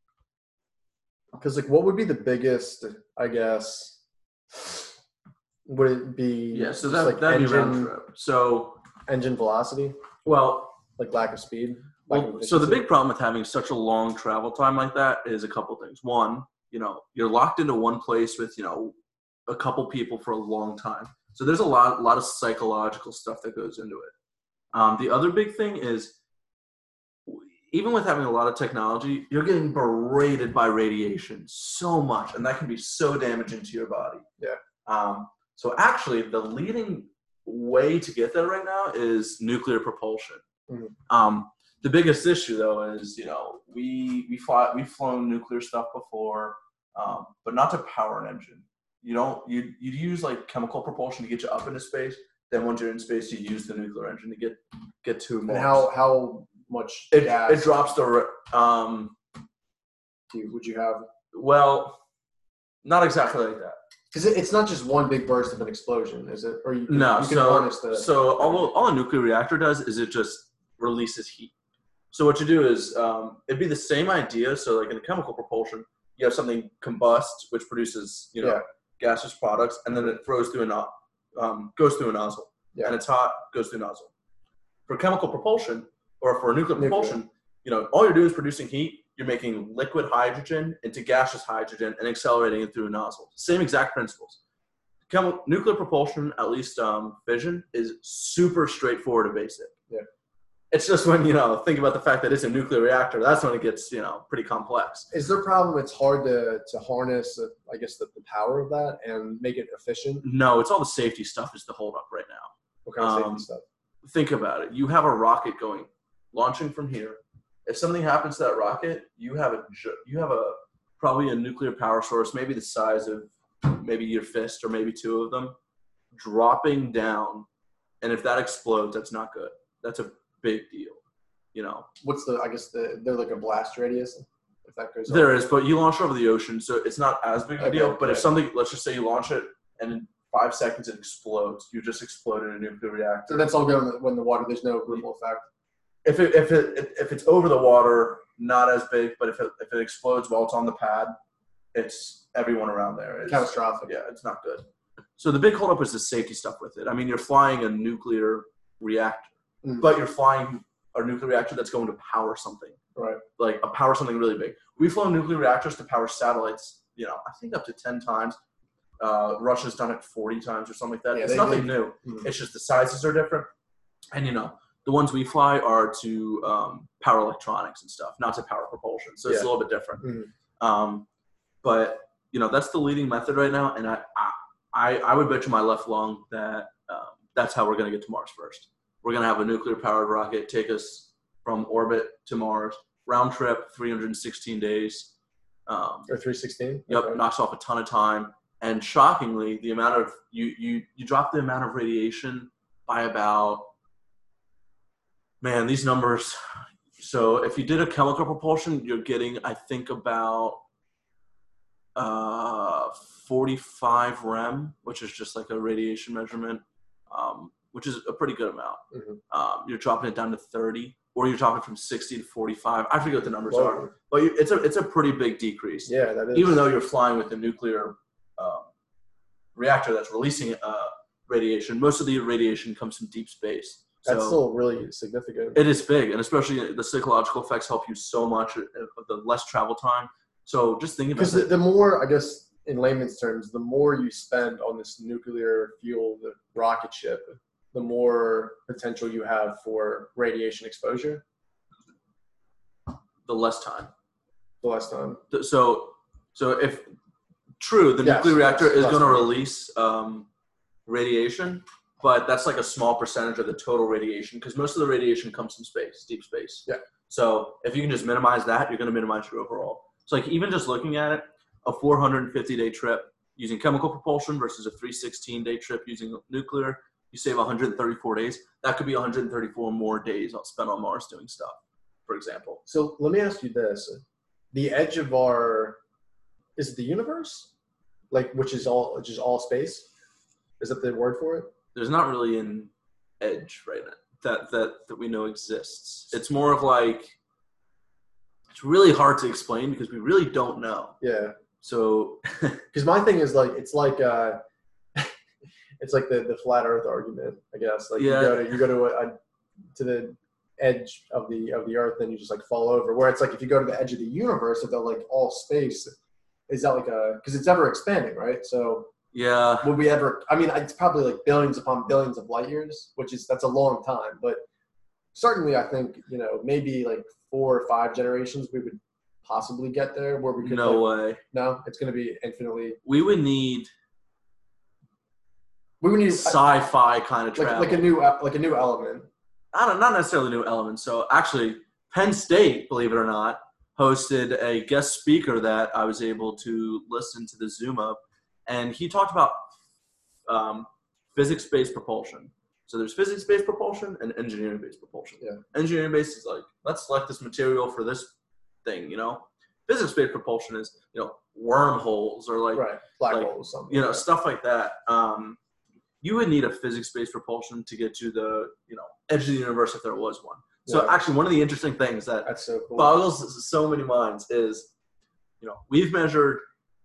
Because what would be the biggest? I guess. Would it be? Yeah. So that'd be round trip. So engine velocity. Well, lack of speed. Well, so the big problem with having such a long travel time like that is a couple things. One, you're locked into one place with, a couple people for a long time. So there's a lot of psychological stuff that goes into it. The other big thing is, even with having a lot of technology, you're getting berated by radiation so much, and that can be so damaging to your body. Yeah. So actually, the leading way to get there right now is nuclear propulsion. Mm-hmm. The biggest issue, though, is, we've flown nuclear stuff before, but not to power an engine. You use like chemical propulsion to get you up into space. Then once you're in space, you use the nuclear engine to get to Mars. And how much gas? It drops the. Would you have? Well, not exactly like that. Because it's not just one big burst of an explosion, is it? Or you can harness the. So all a nuclear reactor does is it just releases heat. So what you do is it'd be the same idea. So like in chemical propulsion, you have something combust, which produces gaseous products, and then it goes through a nozzle. Yeah. And it's hot, goes through a nozzle. For chemical propulsion or for nuclear propulsion, all you're doing is producing heat. You're making liquid hydrogen into gaseous hydrogen and accelerating it through a nozzle. Same exact principles. Nuclear propulsion, at least fission, is super straightforward and basic. Yeah. It's just when, think about the fact that it's a nuclear reactor, that's when it gets, pretty complex. Is there a problem? It's hard to harness, I guess, the power of that and make it efficient? No, it's all the safety stuff is the holdup right now. What kind of safety stuff? Think about it. You have a rocket launching from here. If something happens to that rocket, you have probably a nuclear power source, maybe the size of maybe your fist or maybe two of them, dropping down, and if that explodes, that's not good. That's a big deal, you know. What's the? I guess they're like a blast radius. If that goes. There is, but you launch over the ocean, so it's not as big of a deal. But if something, let's just say you launch it, and in 5 seconds it explodes, you just exploded a nuclear reactor. So that's all good when the water. There's no ripple effect. If it's over the water, not as big. But if it explodes while it's on the pad, it's everyone around there. It's catastrophic. Yeah, it's not good. So the big holdup is the safety stuff with it. I mean, you're flying a nuclear reactor, but you're flying a nuclear reactor that's going to power something. Right. Like power something really big. We've flown nuclear reactors to power satellites, you know, I think up to 10 times. Russia's done it 40 times or something like that. Yeah, it's nothing new. It's just the sizes are different. And, you know, the ones we fly are to power electronics and stuff, not to power propulsion. So it's a little bit different. But, you know, that's the leading method right now. And I would bet you my left lung that that's how we're going to get to Mars first. We're going to have a nuclear-powered rocket take us from orbit to Mars, round trip, 316 days. Or 316? Yep, Okay. knocks off a ton of time. And shockingly, the amount of you drop the amount of radiation by about, man, these numbers. So if you did a chemical propulsion, you're getting, I think, about 45 rem, which is just like a radiation measurement, which is a pretty good amount. You're dropping it down to 30, or you're dropping from 60 to 45. I forget what the numbers are, but it's a pretty big decrease. Yeah, that is. Even though you're flying with a nuclear reactor that's releasing radiation, most of the radiation comes from deep space. That's so still really significant. It is big, and especially the psychological effects help you so much of the less travel time. So just think about it. Because the more, I guess, in layman's terms, the more you spend on this nuclear fuel, the rocket ship, the more potential you have for radiation exposure. The less time. The less time. So if true, the nuclear reactor is going to release radiation, but that's like a small percentage of the total radiation because most of the radiation comes from space, deep space. Yeah. So if you can just minimize that, you're going to minimize your overall. So like even just looking at it, a 450-day trip using chemical propulsion versus a 316-day trip using nuclear, you save 134 days. That could be 134 more days spent on Mars doing stuff, for example. So let me ask you this. The edge of is it the universe? Like, which is all space? Is that the word for it? There's not really an edge right now that we know exists. It's more of like, it's really hard to explain because we really don't know. Yeah. So, because my thing is like, it's like it's like the flat Earth argument, I guess. Like you go to the edge of the Earth, then you just like fall over. Where it's like if you go to the edge of the universe, if they're like all space, is that like because it's ever expanding, right? So yeah, would we ever? I mean, it's probably like billions upon billions of light years, that's a long time. But certainly, I think maybe like 4 or 5 generations we would possibly get there where we could. No way. No, it's going to be infinitely. We would need sci-fi kind of travel, like a new element. Not necessarily a new element. So actually, Penn State, believe it or not, hosted a guest speaker that I was able to listen to the Zoom up, and he talked about physics-based propulsion. So there's physics-based propulsion and engineering-based propulsion. Yeah. Engineering-based is like, let's select this material for this thing, Physics-based propulsion is, wormholes or like black holes, something. Stuff like that. You would need a physics-based propulsion to get to the, edge of the universe if there was one. So actually, one of the interesting things that's so cool. boggles so many minds is, we've measured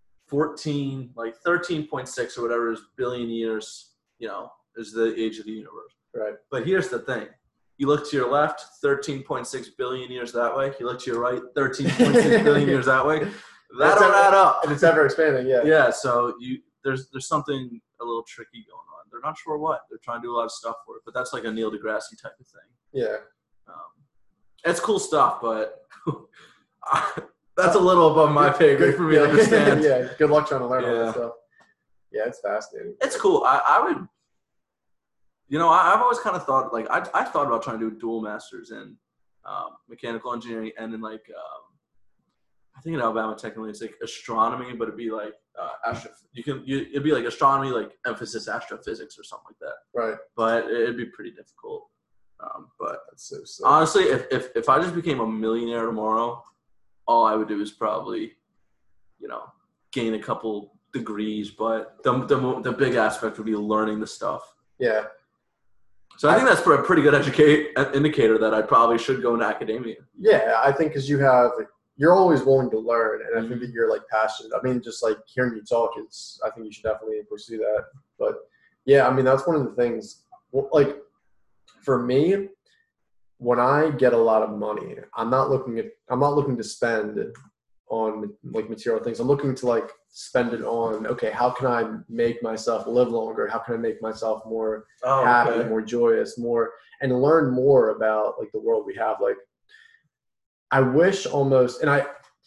13.6 or whatever is billion years, is the age of the universe. Right. But here's the thing. You look to your left, 13.6 billion years that way. You look to your right, 13.6 billion years that way. That don't add up. And it's ever expanding, yeah. Yeah, so there's something a little tricky going on. They're not sure what. They're trying to do a lot of stuff for it, but that's like a Neil deGrasse type of thing. Yeah. It's cool stuff, but that's a little above my pay grade for me to understand. Yeah, good luck trying to learn all that stuff. Yeah, it's fascinating. It's cool. I would, I've always kind of thought, like, I thought about trying to do dual masters in mechanical engineering and in, like, I think in Alabama technically it's like astronomy, but it'd be like it'd be like astronomy, like emphasis astrophysics or something like that. Right. But it'd be pretty difficult. But That's so sick. honestly, if I just became a millionaire tomorrow, all I would do is probably, gain a couple degrees. But the big aspect would be learning the stuff. Yeah. So I think that's a pretty good indicator that I probably should go into academia. Yeah, I think because you're always willing to learn, and I think that you're like passionate. I mean, just like hearing you talk I think you should definitely pursue that. But yeah, I mean, that's one of the things. Like for me, when I get a lot of money, I'm not looking to spend on like material things. I'm looking to like spend it on, okay, how can I make myself live longer? How can I make myself more happy, more joyous, and learn more about like the world we have? Like I wish almost, and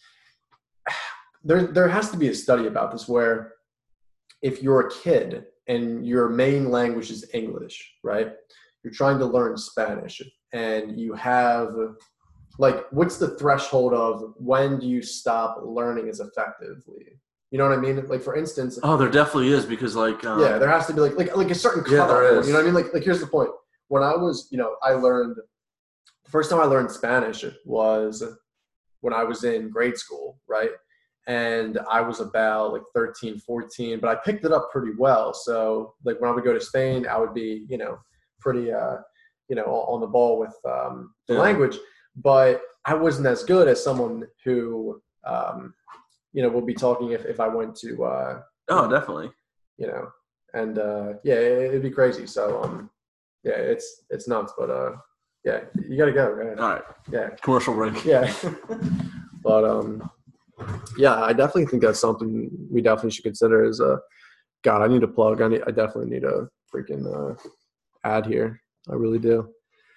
there has to be a study about this where if you're a kid and your main language is English, right? You're trying to learn Spanish and you have like, what's the threshold of when do you stop learning as effectively? You know what I mean? Like for instance. Oh, there definitely is because like. Yeah, there has to be like a certain cutoff. Yeah, there is. You know what I mean? Like here's the point. When I was, the first time I learned Spanish was when I was in grade school, right? And I was about like 13, 14, but I picked it up pretty well. So like when I would go to Spain, I would be, pretty, on the ball with the language. But I wasn't as good as someone who, will be talking if I went to. Definitely. And it'd be crazy. So, it's nuts, but yeah, you gotta go. Right? All right. Yeah. Commercial break. Yeah. But yeah, I definitely think that's something we definitely should consider. Is God, I need a plug. I definitely need a freaking ad here. I really do.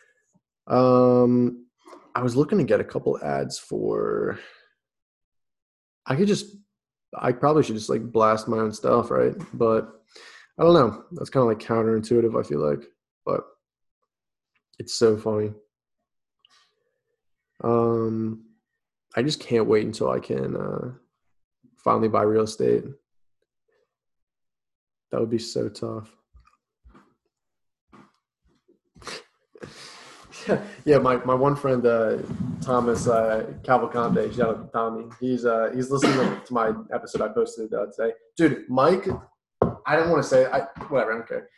I was looking to get a couple ads for. I probably should just like blast my own stuff, right? But I don't know. That's kind of like counterintuitive, I feel like. But it's so funny. I just can't wait until I can finally buy real estate. That would be so tough. Yeah, my one friend Thomas Cavalcante, shout out to Tommy. He's listening to my episode I posted today. Dude, Mike, I didn't want to say whatever, I don't care.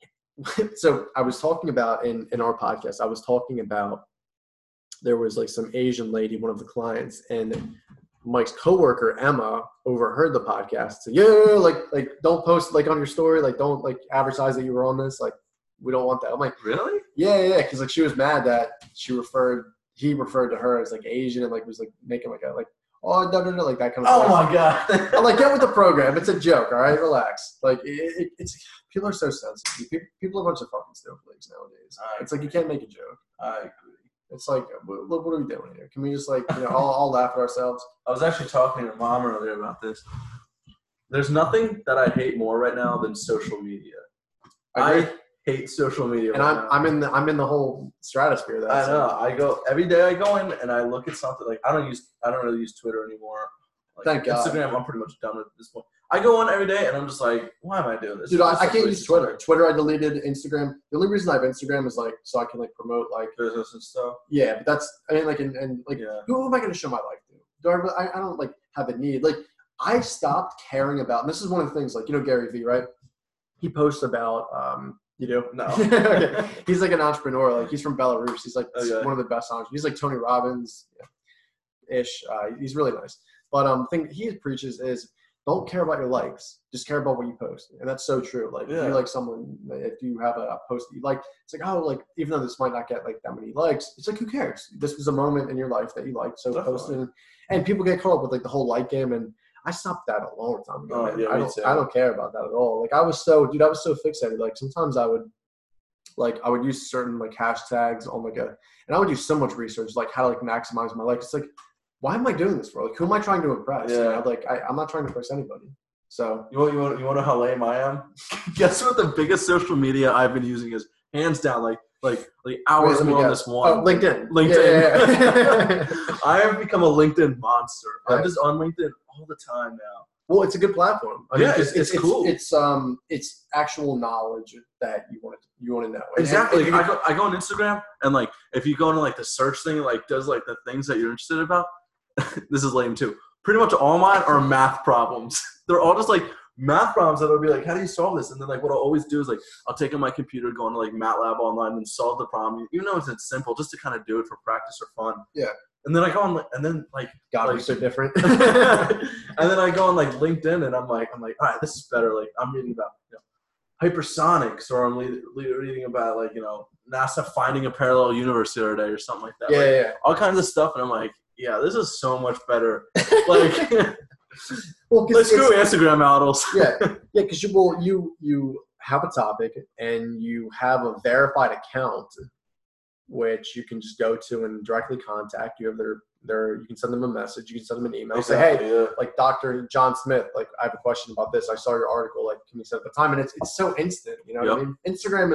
So I was talking about in our podcast, I was talking about there was like some Asian lady, one of the clients, and Mike's coworker Emma overheard the podcast. So like don't post like on your story, like don't like advertise that you were on this, like we don't want that. I'm like, really? Yeah, because like she was mad that he referred to her as like Asian and like was like making like a like no, like that kind of. Oh my god! I'm like, get with the program. It's a joke, all right? Relax. Like it's people are so sensitive. People are a bunch of fucking snowflakes nowadays. It's like you can't make a joke. I agree. It's like, look, what are we doing here? Can we just like, all laugh at ourselves? I was actually talking to Mom earlier about this. There's nothing that I hate more right now than social media. I hate social media. And I'm in the whole stratosphere. I know. Every day I go in and I look at something like I don't really use Twitter anymore. Like, Thank God. Instagram, I'm pretty much done at this point. I go on every day and I'm just like, why am I doing this? Dude, I can't use Twitter. Twitter, I deleted. Instagram. The only reason I have Instagram is like so I can like promote like business and stuff. Yeah, but that's and who am I going to show my life to? I don't like have a need. Like I stopped caring about. And this is one of the things like Gary Vee, right? He posts about you do? No. Okay. He's like an entrepreneur. Like he's from Belarus. He's like one of the best entrepreneurs. He's like Tony Robbins-ish. He's really nice. But the thing he preaches is don't care about your likes. Just care about what you post. And that's so true. Like if you like someone, if you have a post that you like, it's like, even though this might not get like that many likes, it's like, who cares? This was a moment in your life that you liked. So post it. And people get caught up with like the whole like game. And I stopped that a long time ago. I don't care about that at all. Like I was so fixated. Like sometimes I would use certain like hashtags on and I would do so much research, like how to like maximize my likes. It's like, why am I doing this for? Like, who am I trying to impress? Yeah. I'm not trying to impress anybody. So you want to know how lame I am? Guess what the biggest social media I've been using is, hands down, like like hours Wait, let me more on guess. this one. Oh, LinkedIn. LinkedIn. Yeah. I have become a LinkedIn monster. Right. I'm just on LinkedIn all the time now. Well, it's a good platform. I mean, Yeah, 'cause it's cool. It's actual knowledge that you want to know. And Exactly. you I go on Instagram, and like if you go into like the search thing, it, like does like the things that you're interested about. This is lame too. Pretty much all mine are math problems. They're all just like math problems that'll be like, how do you solve this? And then like what I'll always do is like I'll take on my computer, go into like MATLAB online, and solve the problem, even though it's simple, just to kind of do it for practice or fun. Yeah. And then I go on, and then like God, like, we're so different. and then I go on like LinkedIn, and I'm like, all right, this is better. Like I'm reading about hypersonics, or I'm reading about like NASA finding a parallel universe the other day or something like that. Yeah, like, yeah. all kinds of stuff, and I'm like, yeah, this is so much better. Like, Well, let's screw Instagram models. Yeah, because you have a topic and you have a verified account, which you can just go to and directly contact. You have their you can send them a message, you can send them an email, Exactly, say, hey, like Dr. John Smith, like I have a question about this. I saw your article, like can you set up a time? And it's so instant, you know what I mean? Instagram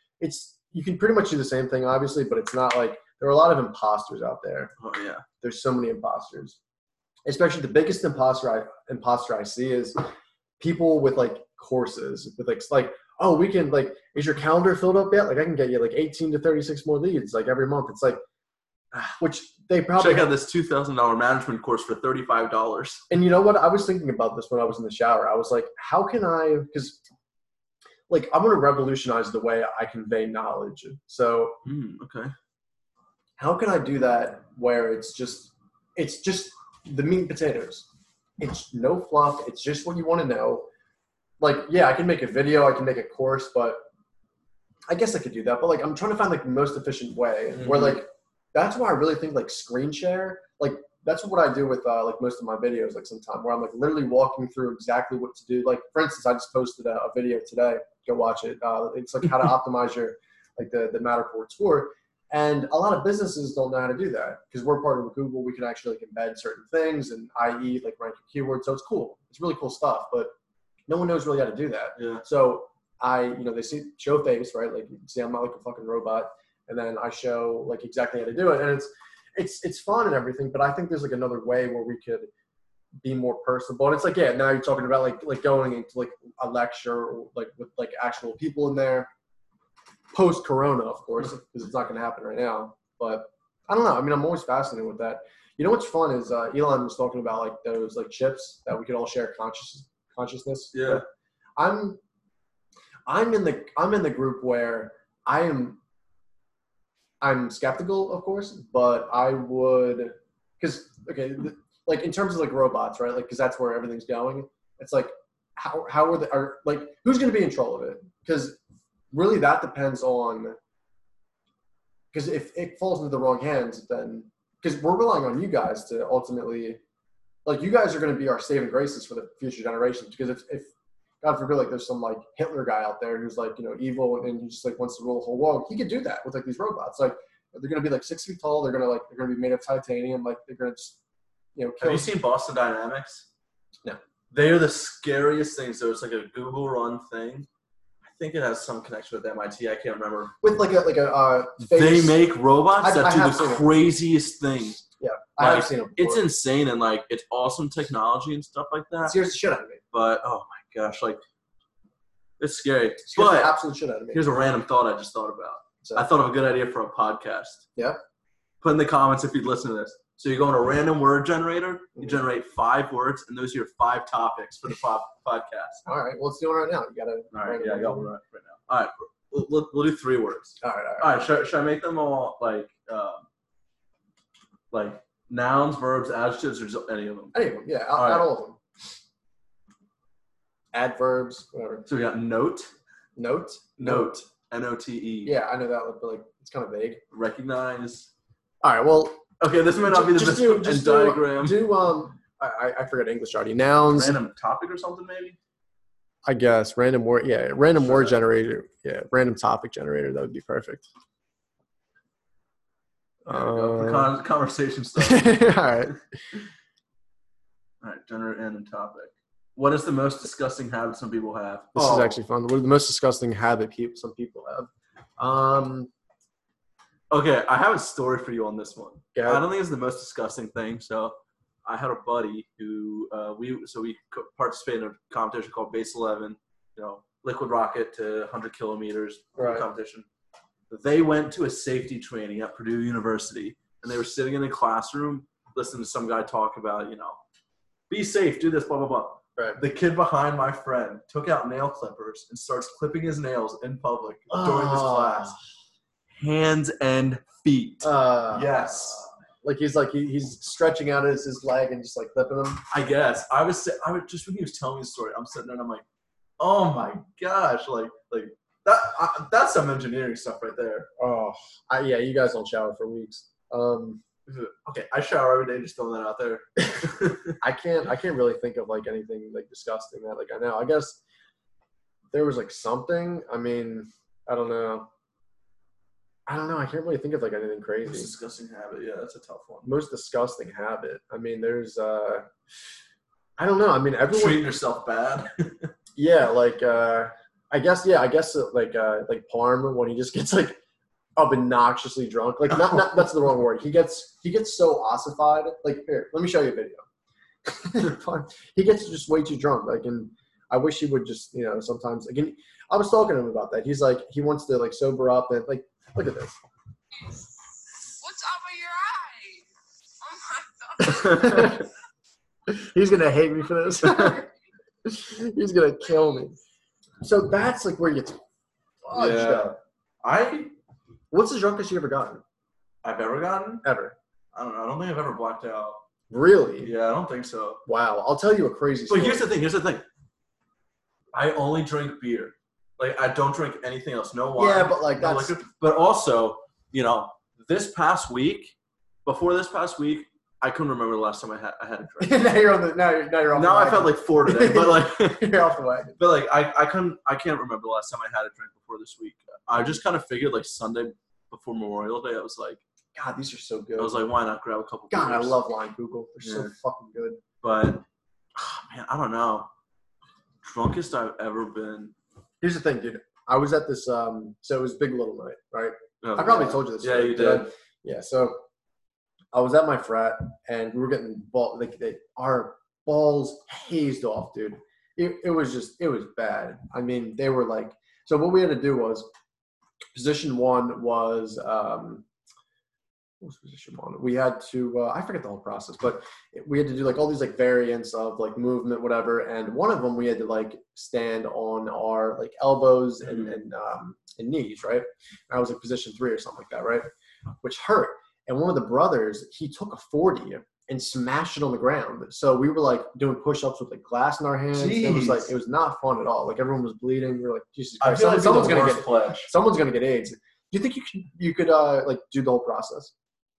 you can pretty much do the same thing, obviously, but it's not like there are a lot of imposters out there. Oh yeah. There's so many imposters. Especially the biggest imposter I see is people with like courses with like oh, we can like, is your calendar filled up yet? Like I can get you like 18 to 36 more leads like every month. It's like, which they probably check out this $2,000 management course for $35. And you know what? I was thinking about this when I was in the shower. I was like, how can I? Because like I'm going to revolutionize the way I convey knowledge. So okay, how can I do that where it's just the meat and potatoes? It's no fluff. It's just what you want to know. Like, yeah, I can make a video, I can make a course, but I guess I could do that. But like, I'm trying to find like the most efficient way where like, that's why I really think like screen share, like that's what I do with like most of my videos, like sometime where I'm like literally walking through exactly what to do. Like for instance, I just posted a video today. Go watch it. It's like how to optimize your, like the Matterport tour. And a lot of businesses don't know how to do that because we're part of Google. We can actually like embed certain things and i.e. like rank your keywords. So it's cool. It's really cool stuff, but no one knows really how to do that. Yeah. So they show face, right? Like you can see I'm not like a fucking robot. And then I show like exactly how to do it. And it's fun and everything, but I think there's like another way where we could be more personable. And it's like, yeah, now you're talking about like going into like a lecture or like with like actual people in there. Post-corona, of course, because it's not going to happen right now. But I don't know. I mean, I'm always fascinated with that. You know what's fun is Elon was talking about like those like chips that we could all share consciousness. Yeah. I'm in the group where I'm skeptical, of course, but I would like in terms of like robots, right? Like because that's where everything's going. It's like how are like who's going to be in control of it? Because really, that depends on – because if it falls into the wrong hands, then – because we're relying on you guys to ultimately – like, you guys are going to be our saving graces for the future generations. Because if God forbid, like, there's some, like, Hitler guy out there who's, like, evil and he just, like, wants to rule the whole world, he could do that with, like, these robots. Like, they're going to be, like, 6 feet tall. They're going to be made of titanium. Like, they're going to just, kill. Have you seen Boston Dynamics? No. They are the scariest thing. So it's like a Google-run thing. I think it has some connection with MIT. I can't remember. With like a they make robots that do the craziest things. Yeah, I have seen it before. It's insane and like it's awesome technology and stuff like that. It scares the shit out of me. But oh my gosh, like it's scary. It scares but the absolute shit out of me. Here's a random thought I just thought about. So, I thought of a good idea for a podcast. Yeah. Put in the comments if you'd listen to this. So you go on a random word generator, you generate 5 words, and those are your 5 topics for the podcast. All right, well, let's do it right now. You got to. All right, yeah, I got one right now. All right, we'll do 3 words. All right. Should I make them all like nouns, verbs, adjectives, or just any of them? Any of them, yeah. Add all of them. Adverbs, whatever. So we got note. Note. N-O-T-E. Yeah, I know that, but like it's kind of vague. Recognize. All right, well. Okay, this might not be the best diagram. I forgot English already. Nouns. Random topic or something, maybe? I guess. Random word. Yeah, random word generator. Yeah, random topic generator. That would be perfect. Conversation stuff. All right. All right, generate random topic. What is the most disgusting habit some people have? This is actually fun. What is the most disgusting habit some people have? Okay, I have a story for you on this one. Go ahead. I don't think it's the most disgusting thing. So, I had a buddy who we participated in a competition called Base 11. Liquid rocket to 100 kilometers competition. They went to a safety training at Purdue University, and they were sitting in a classroom listening to some guy talk about, be safe, do this, blah blah blah. Right. The kid behind my friend took out nail clippers and starts clipping his nails in public during this class. Hands and feet. Yes. Like he's stretching out his leg and just like clipping them. I guess. I was just when he was telling me the story, I'm sitting there and I'm like, oh my gosh, like that's some engineering stuff right there. Oh, yeah, you guys don't shower for weeks. Okay, I shower every day. Just throwing that out there. I can't really think of like anything like disgusting that like I know. I guess there was like something. I mean, I don't know. I can't really think of like anything crazy. Most disgusting habit. Yeah, that's a tough one. Most disgusting habit. I mean, there's I don't know. I mean, everyone treating yourself bad. Yeah, like I guess like Parm when he just gets like obnoxiously drunk. Like not that's the wrong word. He gets so ossified. Like here, let me show you a video. He gets just way too drunk. Like, and I wish he would just sometimes. Again, I was talking to him about that. He's like he wants to like sober up and like look at this. What's up with your eye? Oh my god. He's gonna hate me for this. He's gonna kill me. So that's like where you get fudged up. What's the drunkest you ever gotten? I've ever gotten? Ever. I don't know. I don't think I've ever blacked out. Really? Yeah, I don't think so. Wow. I'll tell you a crazy story. But here's the thing. I only drink beer. Like, I don't drink anything else. No wine. Yeah, but like that's... liquor. But also, this past week, I couldn't remember the last time I had a drink. now you're off. Now I felt like 4 today, but like you're off the wagon. But like I can't remember the last time I had a drink before this week. I just kind of figured like Sunday before Memorial Day, I was like, God, these are so good. I was like, why not grab a couple? God, beers? I love Line Google. They're so fucking good. But man, I don't know. Drunkest I've ever been. Here's the thing, dude. I was at this. So it was Big Little Night, right? Oh, I probably told you this. Yeah, you did. Yeah, so I was at my frat, and we were getting our balls hazed off, dude. It was bad. I mean, they were like, so what we had to do was, position one was, what was position one? We had to, I forget the whole process, but we had to do like all these like variants of like movement, whatever. And one of them we had to like stand on our like elbows and knees, right? And I was like position 3 or something like that, right? Which hurt. And one of the brothers, he took a 40 and smashed it on the ground. So we were like doing push-ups with like glass in our hands. Jeez. It was not fun at all. Like everyone was bleeding. We were like, Jesus I Christ, feel like someone's gonna get AIDS. Do you think you could like do the whole process?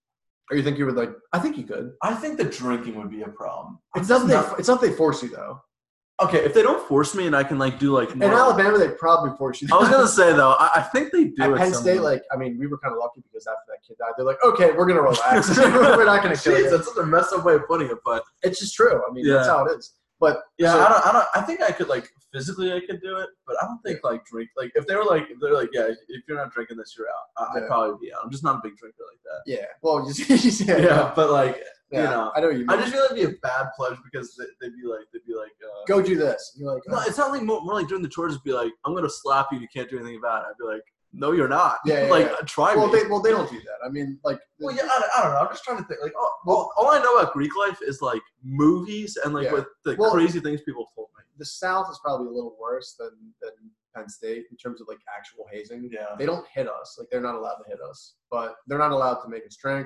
Or you think you would like? I think you could. I think the drinking would be a problem. It's not they force you though. Okay, if they don't force me and I can like do like more, in Alabama, they probably force you. I was gonna say though, I think they do. At Penn State, like I mean, we were kind of lucky because after that kid died, they're like, okay, we're gonna relax. We're not gonna kill you. That's such a messed up way of putting it, but it's just true. I mean, that's how it is. But yeah, so, I think I could like physically I could do it, but I don't think like drink like if they're like yeah, if you're not drinking this, you're out. I'd probably be out. I'm just not a big drinker like that. Yeah. Well, yeah, but like. Yeah, I know you mean. I just feel like it'd be a bad pledge because they'd be like, go do this. And you're like, no, it's not like more like doing the chores. Be like, I'm gonna slap you. You can't do anything about it. I'd be like, no, you're not. Yeah, try me. They don't do that. I mean, like, well, yeah, I don't know. I'm just trying to think. Like, all I know about Greek life is like movies and like with the crazy things people have told me. The South is probably a little worse than Penn State in terms of like actual hazing. Yeah, they don't hit us. Like, they're not allowed to hit us, but they're not allowed to make us drink.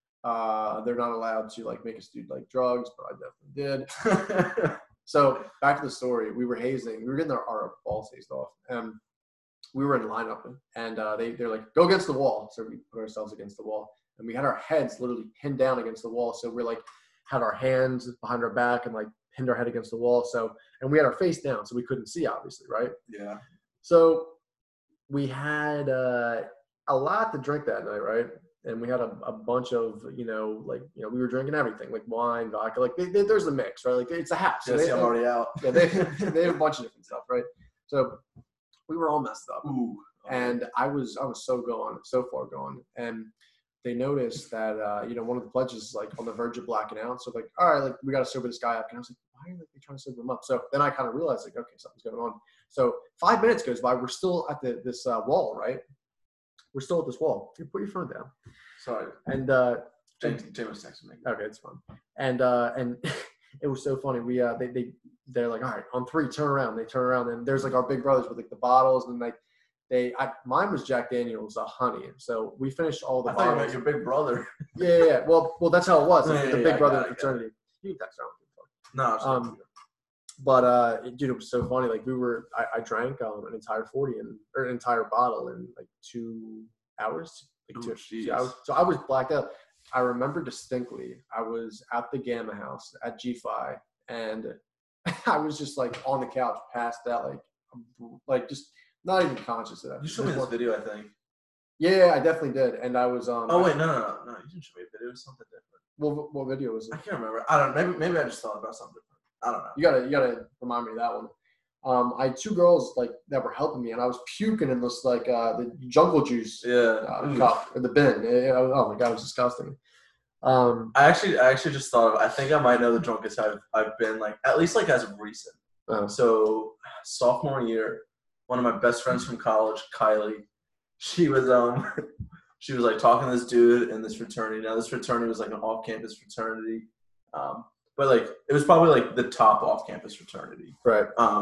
They're not allowed to like make us do like drugs, but I definitely did. So back to the story, we were hazing. We were getting our balls hazed off, and we were in lineup, and they're like, go against the wall. So we put ourselves against the wall, and we had our heads literally pinned down against the wall. So we're like had our hands behind our back and like pinned our head against the wall. So and we had our face down, so we couldn't see, obviously, right? Yeah. So we had a lot to drink that night, right? And we had a bunch of, we were drinking everything, like wine, vodka, like there's a mix, right? Like it's a house. So I'm already out. Yeah, they have a bunch of different stuff, right? So we were all messed up. Ooh. And I was so far gone. And they noticed that, one of the pledges is like on the verge of blacking out. So like, all right, like we got to sober this guy up. And I was like, why are they trying to sober him up? So then I kind of realized like, okay, something's going on. So 5 minutes goes by. We're still at this wall, right? We're still at this wall. You put your phone down. Sorry. And James was texting me. okay, it's fine. And it was so funny. We they're like, all right, on 3, turn around. They turn around, and there's like our big brothers with like the bottles, and like mine was Jack Daniel's honey. So we finished all the I thought you bottles. meant your big brother. Yeah. Well, that's how it was. Yeah, The yeah, big I brother got it. fraternity. You can text around. No, it's not you. But dude, it was so funny. Like I drank an entire 40 or an entire bottle in like 2 hours. Like Oh, 2 hours. So I was blacked out. I remember distinctly. I was at the Gamma House at G5, and I was just like on the couch, passed out, like just not even conscious of that. You showed me this video, I think. Yeah, I definitely did. And I was Oh wait, no, you didn't show me a video. It was something different. what video was it? I can't remember. I don't know. Maybe I just thought about something different. I don't know. You gotta remind me of that one. I had 2 girls like that were helping me, and I was puking in this like the jungle juice cup or the bin. Oh my god, it was disgusting. I actually just thought of. I think I might know the drunkest I've been, like, at least like as of recent. So sophomore year, one of my best friends from college, Kylie, she was like talking to this dude in this fraternity. Now this fraternity was like an off-campus fraternity, but like it was probably like the top off-campus fraternity. Right.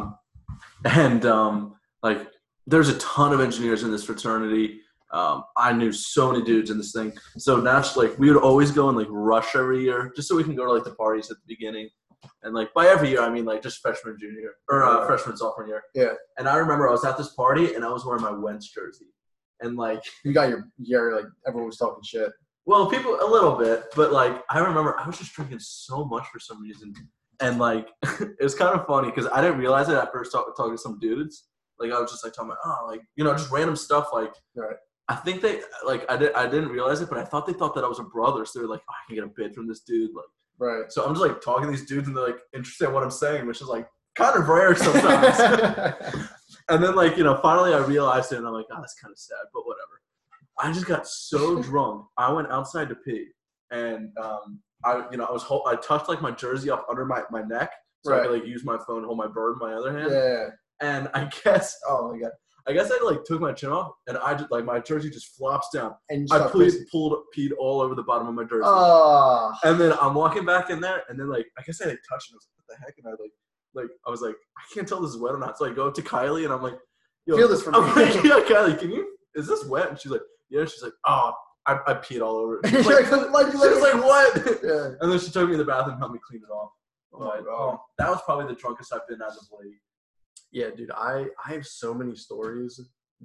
Like there's a ton of engineers in this fraternity. I knew so many dudes in this thing. So naturally, like, we would always go and like rush every year just so we can go to like the parties at the beginning. And like by every year, I mean like just freshman, junior year, or freshman, sophomore year. Yeah. And I remember I was at this party and I was wearing my Wentz jersey. And like You got your like everyone was talking shit. Well, people a little bit, but like I remember I was just drinking so much for some reason. And like it was kind of funny because I didn't realize it at first talking to some dudes. Like I was just like talking about just random stuff like right. I think they like I didn't realize it, but I thought they thought that I was a brother, so they were like, oh, I can get a bid from this dude, like right. So I'm just like talking to these dudes and they're like interested in what I'm saying, which is like kind of rare sometimes. And then like finally I realized it and I'm like, oh, that's kind of sad, but whatever. I just got so drunk. I went outside to pee and I tucked like my jersey up under my neck so I could like use my phone and hold my bird in my other hand. Yeah. And I guess I like took my chin off and I just like my jersey just flops down. And I peed all over the bottom of my jersey. Oh. And then I'm walking back in there and then like I guess I like touched it. I was like, what the heck? And I was like, I can't tell this is wet or not. So I go up to Kylie and I'm like, yo, feel this from me. Like, yeah, Kylie, is this wet? And she's like, yeah. She's like, oh, I peed all over it. She was like, what? Yeah. And then she took me to the bathroom and helped me clean it off. Oh, that was probably the drunkest I've been as of late. Yeah, dude, I have so many stories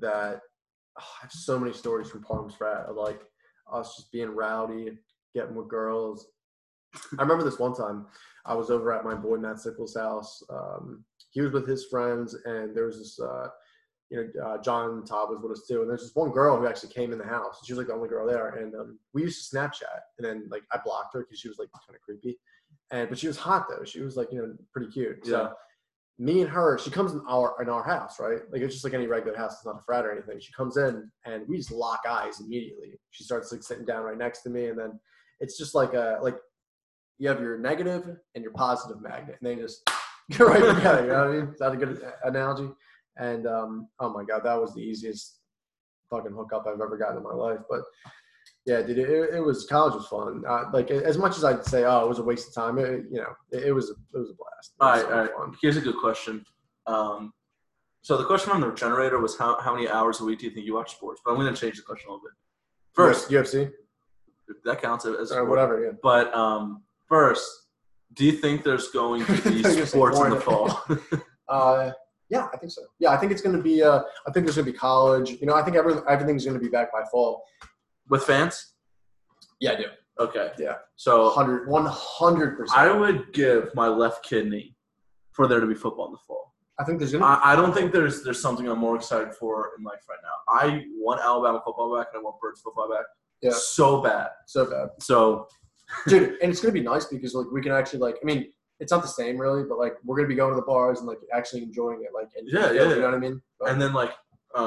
from Palms Frat of like us just being rowdy, getting with girls. I remember this one time I was over at my boy Matt Sickles' house. He was with his friends, and there was this, John Todd was with us too. And there's this one girl who actually came in the house. She was like the only girl there, and we used to Snapchat. And then like I blocked her because she was like kind of creepy, but she was hot though. She was like pretty cute. Yeah. So me and her, she comes in our house, right? Like it's just like any regular house. It's not a frat or anything. She comes in and we just lock eyes immediately. She starts like sitting down right next to me, and then it's just like you have your negative and your positive magnet, and they just go right together. You know what I mean? Is that a good analogy? And oh my god, that was the easiest fucking hookup I've ever gotten in my life. But yeah, dude, it was college was fun. Like as much as I'd say, oh, it was a waste of time. It was a blast. All right. Here's a good question. So the question from the generator was how many hours a week do you think you watch sports? But I'm going to change the question a little bit. First, UFC. That counts as or whatever. Yeah. But first, do you think there's going to be sports in the fall? Yeah, I think so. Yeah, I think it's going to be. I think there's going to be college. I think everything's going to be back by fall. With fans? Yeah, I do. Okay. Yeah. So 100%. I would give my left kidney for there to be football in the fall. I think there's going to be. I don't think there's something I'm more excited for in life right now. I want Alabama football back and I want Birds football back. Yeah. So bad. So, dude, and it's going to be nice because like we can actually it's not the same really, but like we're going to be going to the bars and like actually enjoying it. Like, yeah. You know what I mean? And then like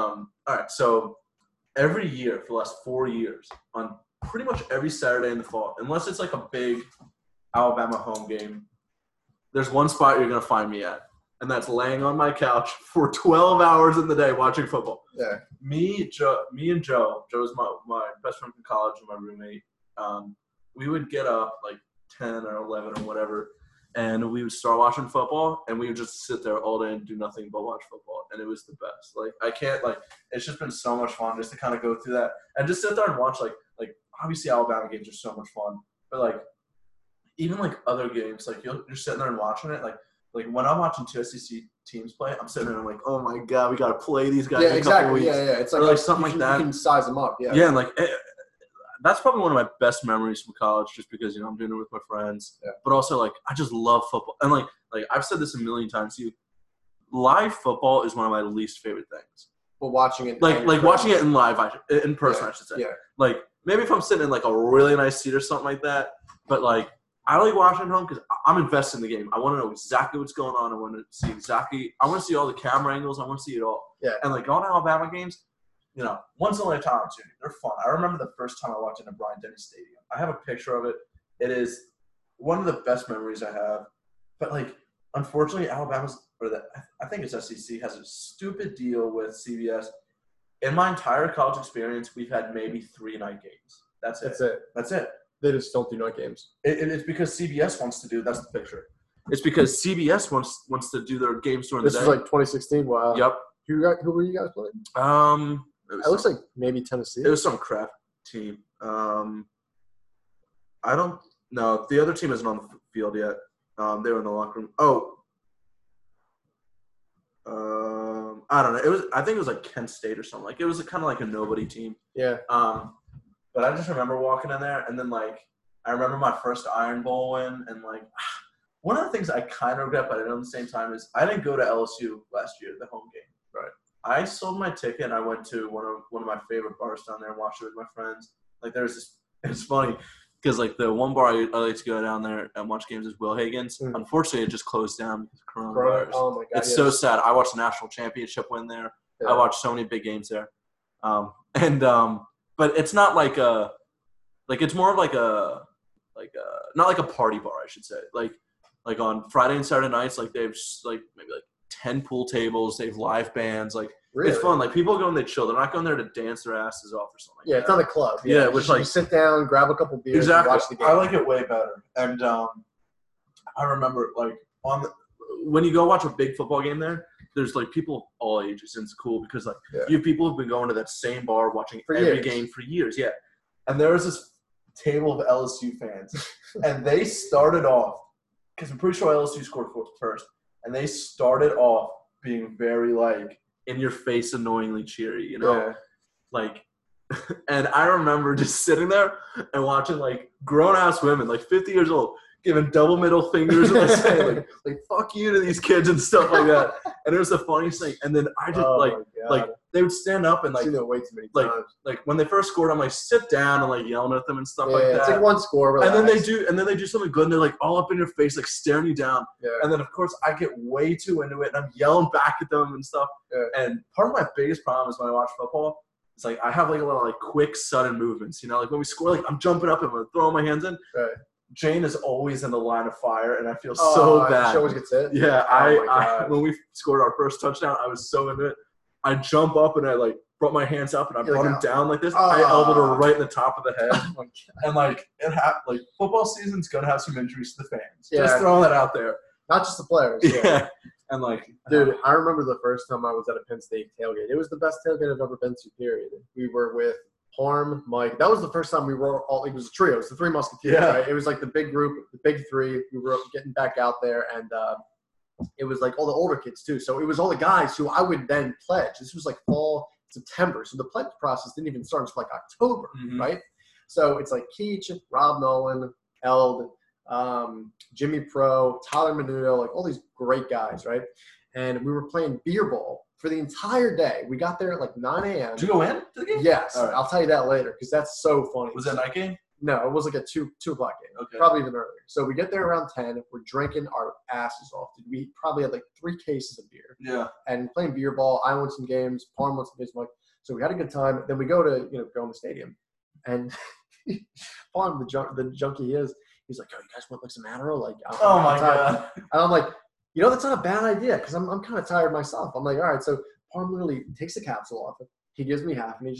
all right, so every year for the last 4 years, on pretty much every Saturday in the fall, unless it's like a big Alabama home game, there's one spot you're going to find me at, and that's laying on my couch for 12 hours in the day watching football. Yeah. Me and Joe's my best friend from college and my roommate. We would get up like 10 or 11 or whatever, and we would start watching football, and we would just sit there all day and do nothing but watch football, and it was the best. Like, I can't, like, it's just been so much fun just to kind of go through that and just sit there and watch, like obviously Alabama games are so much fun, but, like, even, like, other games, like, you're sitting there and watching it, like when I'm watching two SEC teams play, I'm sitting there and I'm like, oh, my God, we got to play these guys in a couple weeks. Yeah, it's or, like something like that. You can size them up, yeah. Yeah, and, like, that's probably one of my best memories from college, just because I'm doing it with my friends. Yeah. But also, like, I just love football, and like I've said this a million times to you. Live football is one of my least favorite things. Well, watching it, like watching it in live, in person, yeah. I should say. Yeah. Like, maybe if I'm sitting in like a really nice seat or something like that. But like, I like watching at home because I'm invested in the game. I want to know exactly what's going on. I want to see I want to see all the camera angles. I want to see it all. Yeah. And like going to Alabama games, once in a lifetime opportunity. They're fun. I remember the first time I walked into Bryant-Denny Stadium. I have a picture of it. It is one of the best memories I have. But, like, unfortunately, I think it's SEC, has a stupid deal with CBS. In my entire college experience, we've had maybe 3 night games. That's it. They just don't do night games. It's because CBS wants to do – that's the picture. It's because CBS wants to do their games during the day. This was like 2016. Wow. Yep. Who were you guys playing? It looks like maybe Tennessee. It was some crap team. I don't know. The other team isn't on the field yet. They were in the locker room. I don't know. I think it was like Kent State or something. Like, it was kind of like a nobody team. Yeah. But I just remember walking in there, and then, like, I remember my first Iron Bowl win, and, like, one of the things I kind of regret, but I know at the same time, is I didn't go to LSU last year, the home game. Right. I sold my ticket, and I went to one of my favorite bars down there and watched it with my friends. Like, there's this – it's funny because, like, the one bar I like to go down there and watch games is Will Hagen's. Mm. Unfortunately, it just closed down because of coronavirus. Oh, my God. It's so sad. I watched the national championship win there. Yeah. I watched so many big games there. But it's not like a – like, it's more of like a not like a party bar, I should say. Like on Friday and Saturday nights, like, they have, like, maybe, like, 10 pool tables. They have live bands. Like, really? It's fun. Like, people go and they chill. They're not going there to dance their asses off or something. Yeah, it's not a club. Yeah, which, like, you sit down, grab a couple beers, exactly. And watch the game. I like it way better. And I remember, like, when you go watch a big football game there's, like, people of all ages, and it's cool because, like, you have people who've been going to that same bar watching every game for years. Yeah. And there was this table of LSU fans, and they started off because I'm pretty sure LSU scored first, and they started off being very, like, in your face, annoyingly cheery, Yeah. Like, and I remember just sitting there and watching, like, grown ass women, like 50 years old, giving double middle fingers and saying like fuck you to these kids and stuff like that. And it was the funniest thing. And then I just like they would stand up and like, I've seen that way too many like, times. like when they first scored, I'm like, sit down, and like yelling at them and stuff like that. It's like one score, relax. And then they do something good, and they're like all up in your face, like staring you down. Yeah. And then of course I get way too into it, and I'm yelling back at them and stuff. Yeah. And part of my biggest problem is when I watch football, it's like I have like a lot of like quick, sudden movements. Like when we score, like I'm jumping up and I'm throwing my hands in. Right. Jane is always in the line of fire, and I feel so bad. She always gets hit. Yeah, I when we scored our first touchdown, I was so into it. I jump up and I like brought my hands up and I brought him down like this. I elbowed her right in the top of the head, and like like football season's gonna have some injuries to the fans. Yeah. Just throwing that out there. Not just the players. Yeah. And like, dude, I remember the first time I was at a Penn State tailgate. It was the best tailgate I've ever been to. Period. We were with Parm, Mike. That was the first time we were all. It was a trio. It was the Three Musketeers. Yeah. Right? It was like the big group, the big three. We were getting back out there, and it was like all the older kids too. So it was all the guys who I would then pledge. This was like fall, September. So the pledge process didn't even start until like October, right? So it's like Keach, Rob Nolan, Eld, Jimmy Pro, Tyler Menudo, like all these great guys, right? And we were playing beer ball for the entire day. We got there at like 9 a.m. Did you go in to the game? Yes. All right. I'll tell you that later because that's so funny. Was that a night game? No, it was like a 2 o'clock game. Okay. Probably even earlier. So we get there around 10. We're drinking our asses off. We probably had like 3 cases of beer. Yeah. And playing beer ball. I won some games. Parm won some games. Like, So we had a good time. Then we go to go in the stadium, and Paul, the junkie he is, he's like, "Oh, you guys want like some Adderall?" Like, Oh my tired. god. And I'm like, that's not a bad idea because I'm kind of tired myself. I'm like, all right. So Parm literally takes the capsule off it. He gives me half, and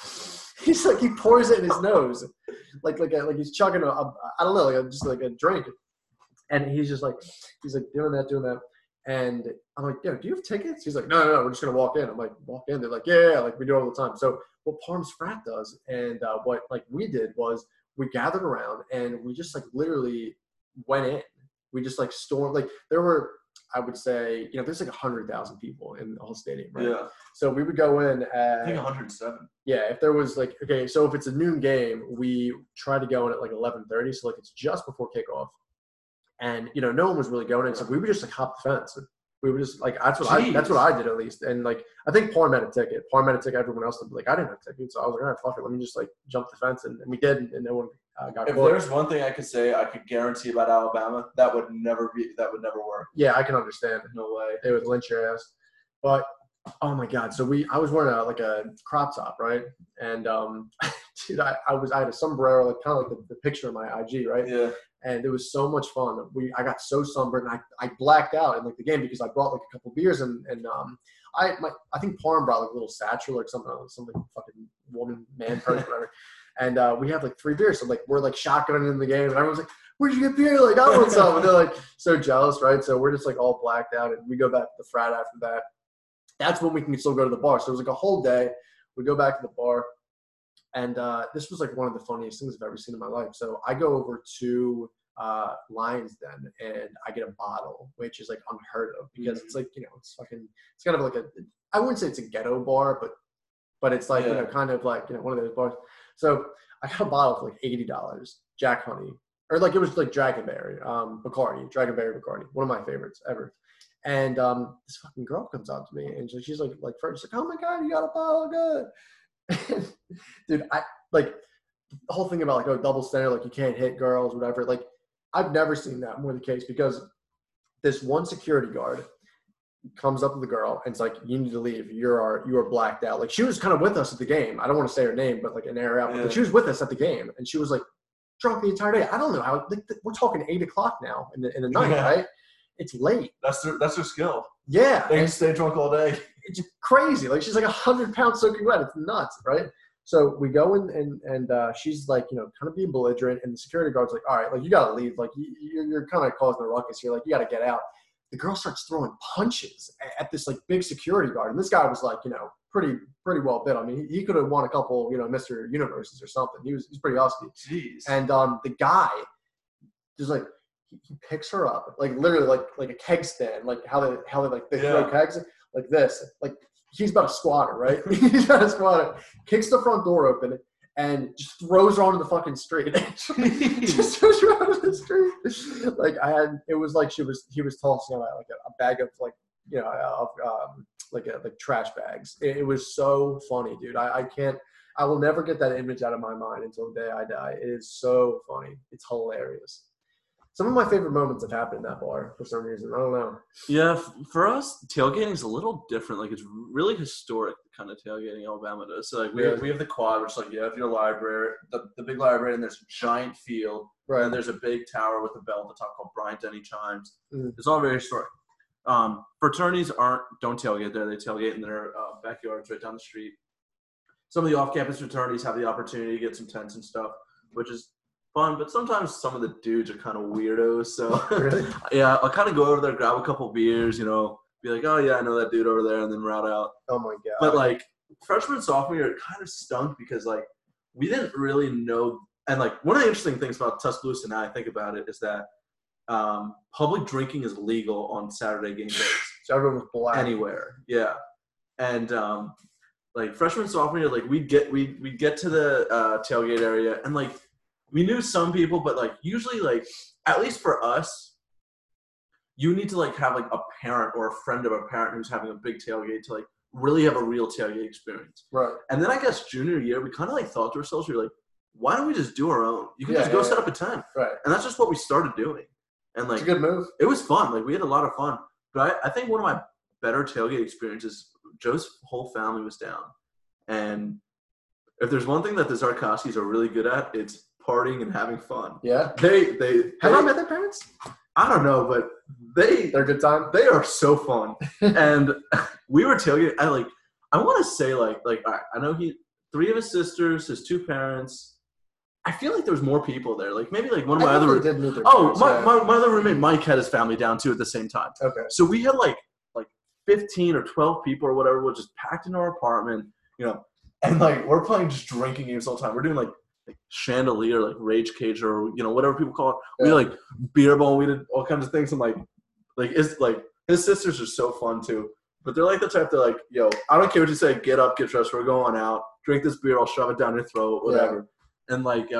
he pours it in his nose, like he's chugging I don't know, just like a drink. And he's like doing that. And I'm like, "Yo, do you have tickets?" He's like, no, we're just gonna walk in. I'm like, walk in. They're like, yeah, like we do all the time. So what Parm's frat does, and what like we did was we gathered around and we just like literally went in. We just like stormed. Like there were, I would say, there's like 100,000 people in the whole stadium, right? Yeah. So we would go in at, I think 107. Yeah, if there was like, okay, so if it's a noon game, we try to go in at like 11:30, so like it's just before kickoff. And no one was really going in, so we would just like hop the fence. We would just like that's what I did at least. And like I think Parm had a ticket. Everyone else would be like, I didn't have a ticket, so I was like, all right, fuck it, let me just like jump the fence, and we did, and no one got If caught. there's one thing I could say, I could guarantee about Alabama, that would never work. Yeah, I can understand. No way. They would lynch your ass. But oh my god, so I was wearing a crop top, right? And dude, I had a sombrero, like kind of like the picture of my IG, right? Yeah. And it was so much fun. I got so sunburned, and I blacked out in like the game because I brought like a couple beers, and I think Parm brought like a little satchel or something fucking man person, whatever. And we have like 3 beers, so like we're like shotgunning in the game, and everyone's like, "Where'd you get beer?" Like I want some, and they're like so jealous, right? So we're just like all blacked out, and we go back to the frat after that. That's when we can still go to the bar. So it was like a whole day. We go back to the bar. And this was like one of the funniest things I've ever seen in my life. So I go over to Lions Den, and I get a bottle, which is like unheard of because it's like, it's kind of like I wouldn't say it's a ghetto bar, but it's like, kind of like, one of those bars. So I got a bottle for like $80, Jack Honey, or like it was like Dragonberry, Bacardi, one of my favorites ever. And this fucking girl comes up to me, and she's like, first, like, "Oh my God, you got a bottle, good." Dude, I like the whole thing about like double standard, like you can't hit girls, whatever. Like I've never seen that more the case because this one security guard comes up to the girl and it's like, "You need to leave. You are blacked out." Like she was kind of with us at the game. I don't want to say her name, but like an air out. But she was with us at the game, and she was like drunk the entire day. I don't know how. Like, we're talking 8 o'clock now in the night, right? It's late. That's their skill. Yeah, they can stay drunk all day. It's crazy. Like she's like 100 pounds soaking wet. It's nuts, right? So we go in and she's like, kind of being belligerent, and the security guard's like, "All right, like you gotta leave. Like you're kind of causing a ruckus here. Like you gotta get out." The girl starts throwing punches at this like big security guard, and this guy was like, pretty well bit. I mean, he could have won a couple, Mr. Universes or something. He's pretty husky. Jeez. And the guy just like he picks her up, like literally like a keg stand, like how they throw kegs like this, like he's about to squat her, right? He's about to squat her, kicks the front door open, and just throws her onto the fucking street. Just throws her onto the street. Like it was like he was tossing out like a bag of like like trash bags. It was so funny, dude. I will never get that image out of my mind until the day I die. It is so funny. It's hilarious. Some of my favorite moments have happened in that bar for some reason. I don't know. Yeah, for us, tailgating is a little different. Like, it's really historic, the kind of tailgating Alabama does. So, like, we have the quad, which, like, you have your library, the big library, and there's a giant field. Right. And there's a big tower with a bell at the top called Bryant-Denny Chimes. It's all very historic. Fraternities don't tailgate there. They tailgate in their backyards right down the street. Some of the off-campus fraternities have the opportunity to get some tents and stuff, which is fun, but sometimes some of the dudes are kind of weirdos. So, Really? Yeah, I'll kind of go over there, grab a couple beers, be like, "Oh, yeah, I know that dude over there," and then route out. Oh, my God. But, like, freshman, sophomore year, it kind of stunk because, like, we didn't really know. And, like, one of the interesting things about Tuscaloosa now I think about it is that public drinking is legal on Saturday game days. So everyone was black. Anywhere. Yeah. And, like, freshman, sophomore year, like, we'd get to the tailgate area, and, like, we knew some people, but, like, usually, like, at least for us, you need to, like, have, like, a parent or a friend of a parent who's having a big tailgate to, like, really have a real tailgate experience. Right. And then I guess junior year, we kind of, like, thought to ourselves, we were like, why don't we just do our own? You can just go set up a tent. Right. And that's just what we started doing. And, like, It's a good move. it was fun. Like, we had a lot of fun. But I think one of my better tailgate experiences, Joe's whole family was down. And if there's one thing that the Zarkowskis are really good at, it's partying and having fun. Yeah. They Have I met their parents? I don't know, but They're a good time. they are so fun. And we were tailgating. I want to say like all right, I know 3 of his sisters, his 2 parents. I feel like there was more people there. Like maybe like one of my other did meet their oh parents, my other roommate Mike had his family down too at the same time. Okay. So we had like 15 or 12 people or whatever, was just packed into our apartment, and like we're playing just drinking games all the time. We're doing like Chandelier, like Rage Cage, or whatever people call it. We Yeah. like beer ball. We did all kinds of things, and it's like his sisters are so fun too. But they're like the type that like, yo, I don't care what you say. Get up, get dressed. We're going out. Drink this beer. I'll shove it down your throat. Whatever. Yeah. And like,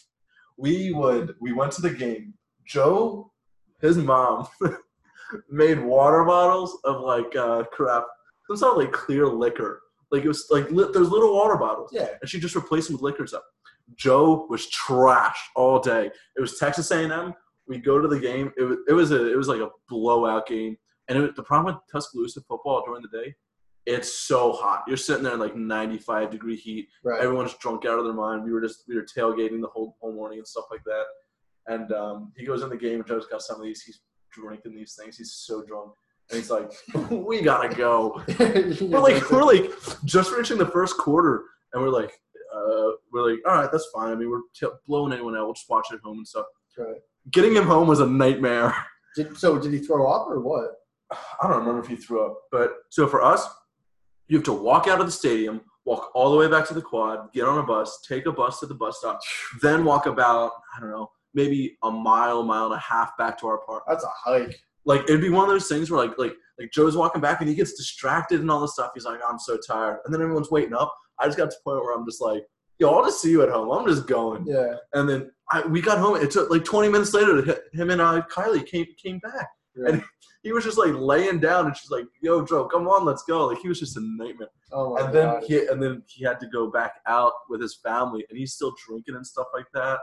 we went to the game. Joe, his mom, made water bottles of like crap. Some sort of like clear liquor. Like it was like there's little water bottles. Yeah. And she just replaced them with liquor stuff. Joe was trashed all day. It was Texas A&M. We go to the game. It was like a blowout game. And the problem with Tuscaloosa football during the day, it's so hot. You're sitting there in like 95-degree heat. Right. Everyone's drunk out of their mind. We were tailgating the whole morning and stuff like that. And he goes in the game and Joe's got some of these. He's drinking these things. He's so drunk. And he's like, we gotta go. we're like just finishing the first quarter, and we're like, all right, that's fine. I mean, we're blowing anyone out. We'll just watch it at home and stuff. Right. Getting him home was a nightmare. Did he throw up or what? I don't remember if he threw up. But so for us, you have to walk out of the stadium, walk all the way back to the quad, get on a bus, take a bus to the bus stop, then walk about, I don't know, maybe a mile and a half back to our apartment. That's a hike. Like, it'd be one of those things where, like Joe's walking back and he gets distracted and all this stuff. He's like, I'm so tired. And then everyone's waiting up. I just got to the point where I'm just like, yo, I'll just see you at home. I'm just going. Yeah. And then we got home. It took like 20 minutes later to him and Kylie came back. Yeah. And he was just like laying down and she's like, yo, Joe, come on, let's go. Like, he was just a nightmare. Oh my and God. then he had to go back out with his family and he's still drinking and stuff like that.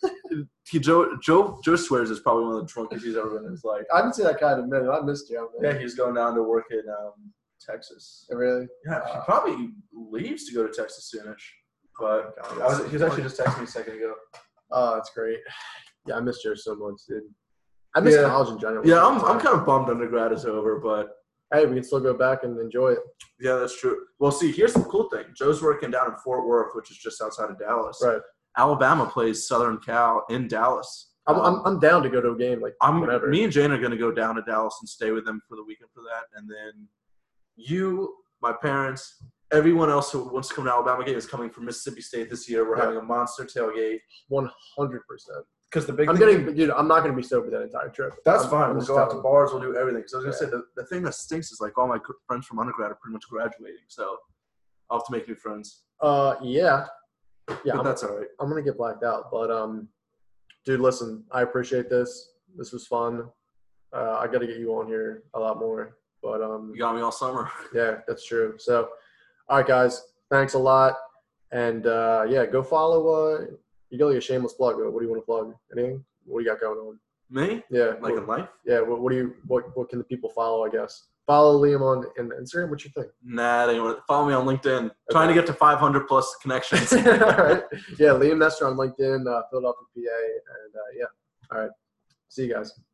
Joe swears it's probably one of the drunkest he's ever been in his life. I haven't seen that guy in a minute. I missed you. Yeah, he's going down to work in Texas. Really? Yeah, he probably leaves to go to Texas soonish. But he was actually just texting me a second ago. Oh, that's great. Yeah, I missed yours so much, dude. I miss college in general. Yeah, I'm kind of bummed undergrad is over, but hey, we can still go back and enjoy it. yeah, that's true. Well, see, here's the cool thing. Joe's working down in Fort Worth, which is just outside of Dallas. Right. Alabama plays Southern Cal in Dallas. I'm down to go to a game, like whatever. Me and Jane are going to go down to Dallas and stay with them for the weekend for that, and then you, my parents, everyone else who wants to come to Alabama game is coming from Mississippi State this year. We're having a monster tailgate. 100%. Because the big I'm not going to be sober that entire trip. That's I'm fine. We'll just go out to telling bars. We'll do everything. Because I was going to Yeah. say, the thing that stinks is like all my friends from undergrad are pretty much graduating. So I'll have to make new friends. Yeah. But that's all right. I'm going to get blacked out. But, dude, listen, I appreciate this. This was fun. I got to get you on here a lot more. But, You got me all summer. yeah, that's true. So, all right, guys, thanks a lot. And, yeah, go follow you got like a shameless plug. What do you want to plug? Anything? What do you got going on? Me? Yeah. Like in life? Yeah. What can the people follow, I guess? Follow Liam on Instagram. What you think? Nah, they want follow me on LinkedIn. Trying to get to 500 plus connections. All right. Yeah. Liam Nestor on LinkedIn, Philadelphia, PA. And, yeah. All right. See you guys.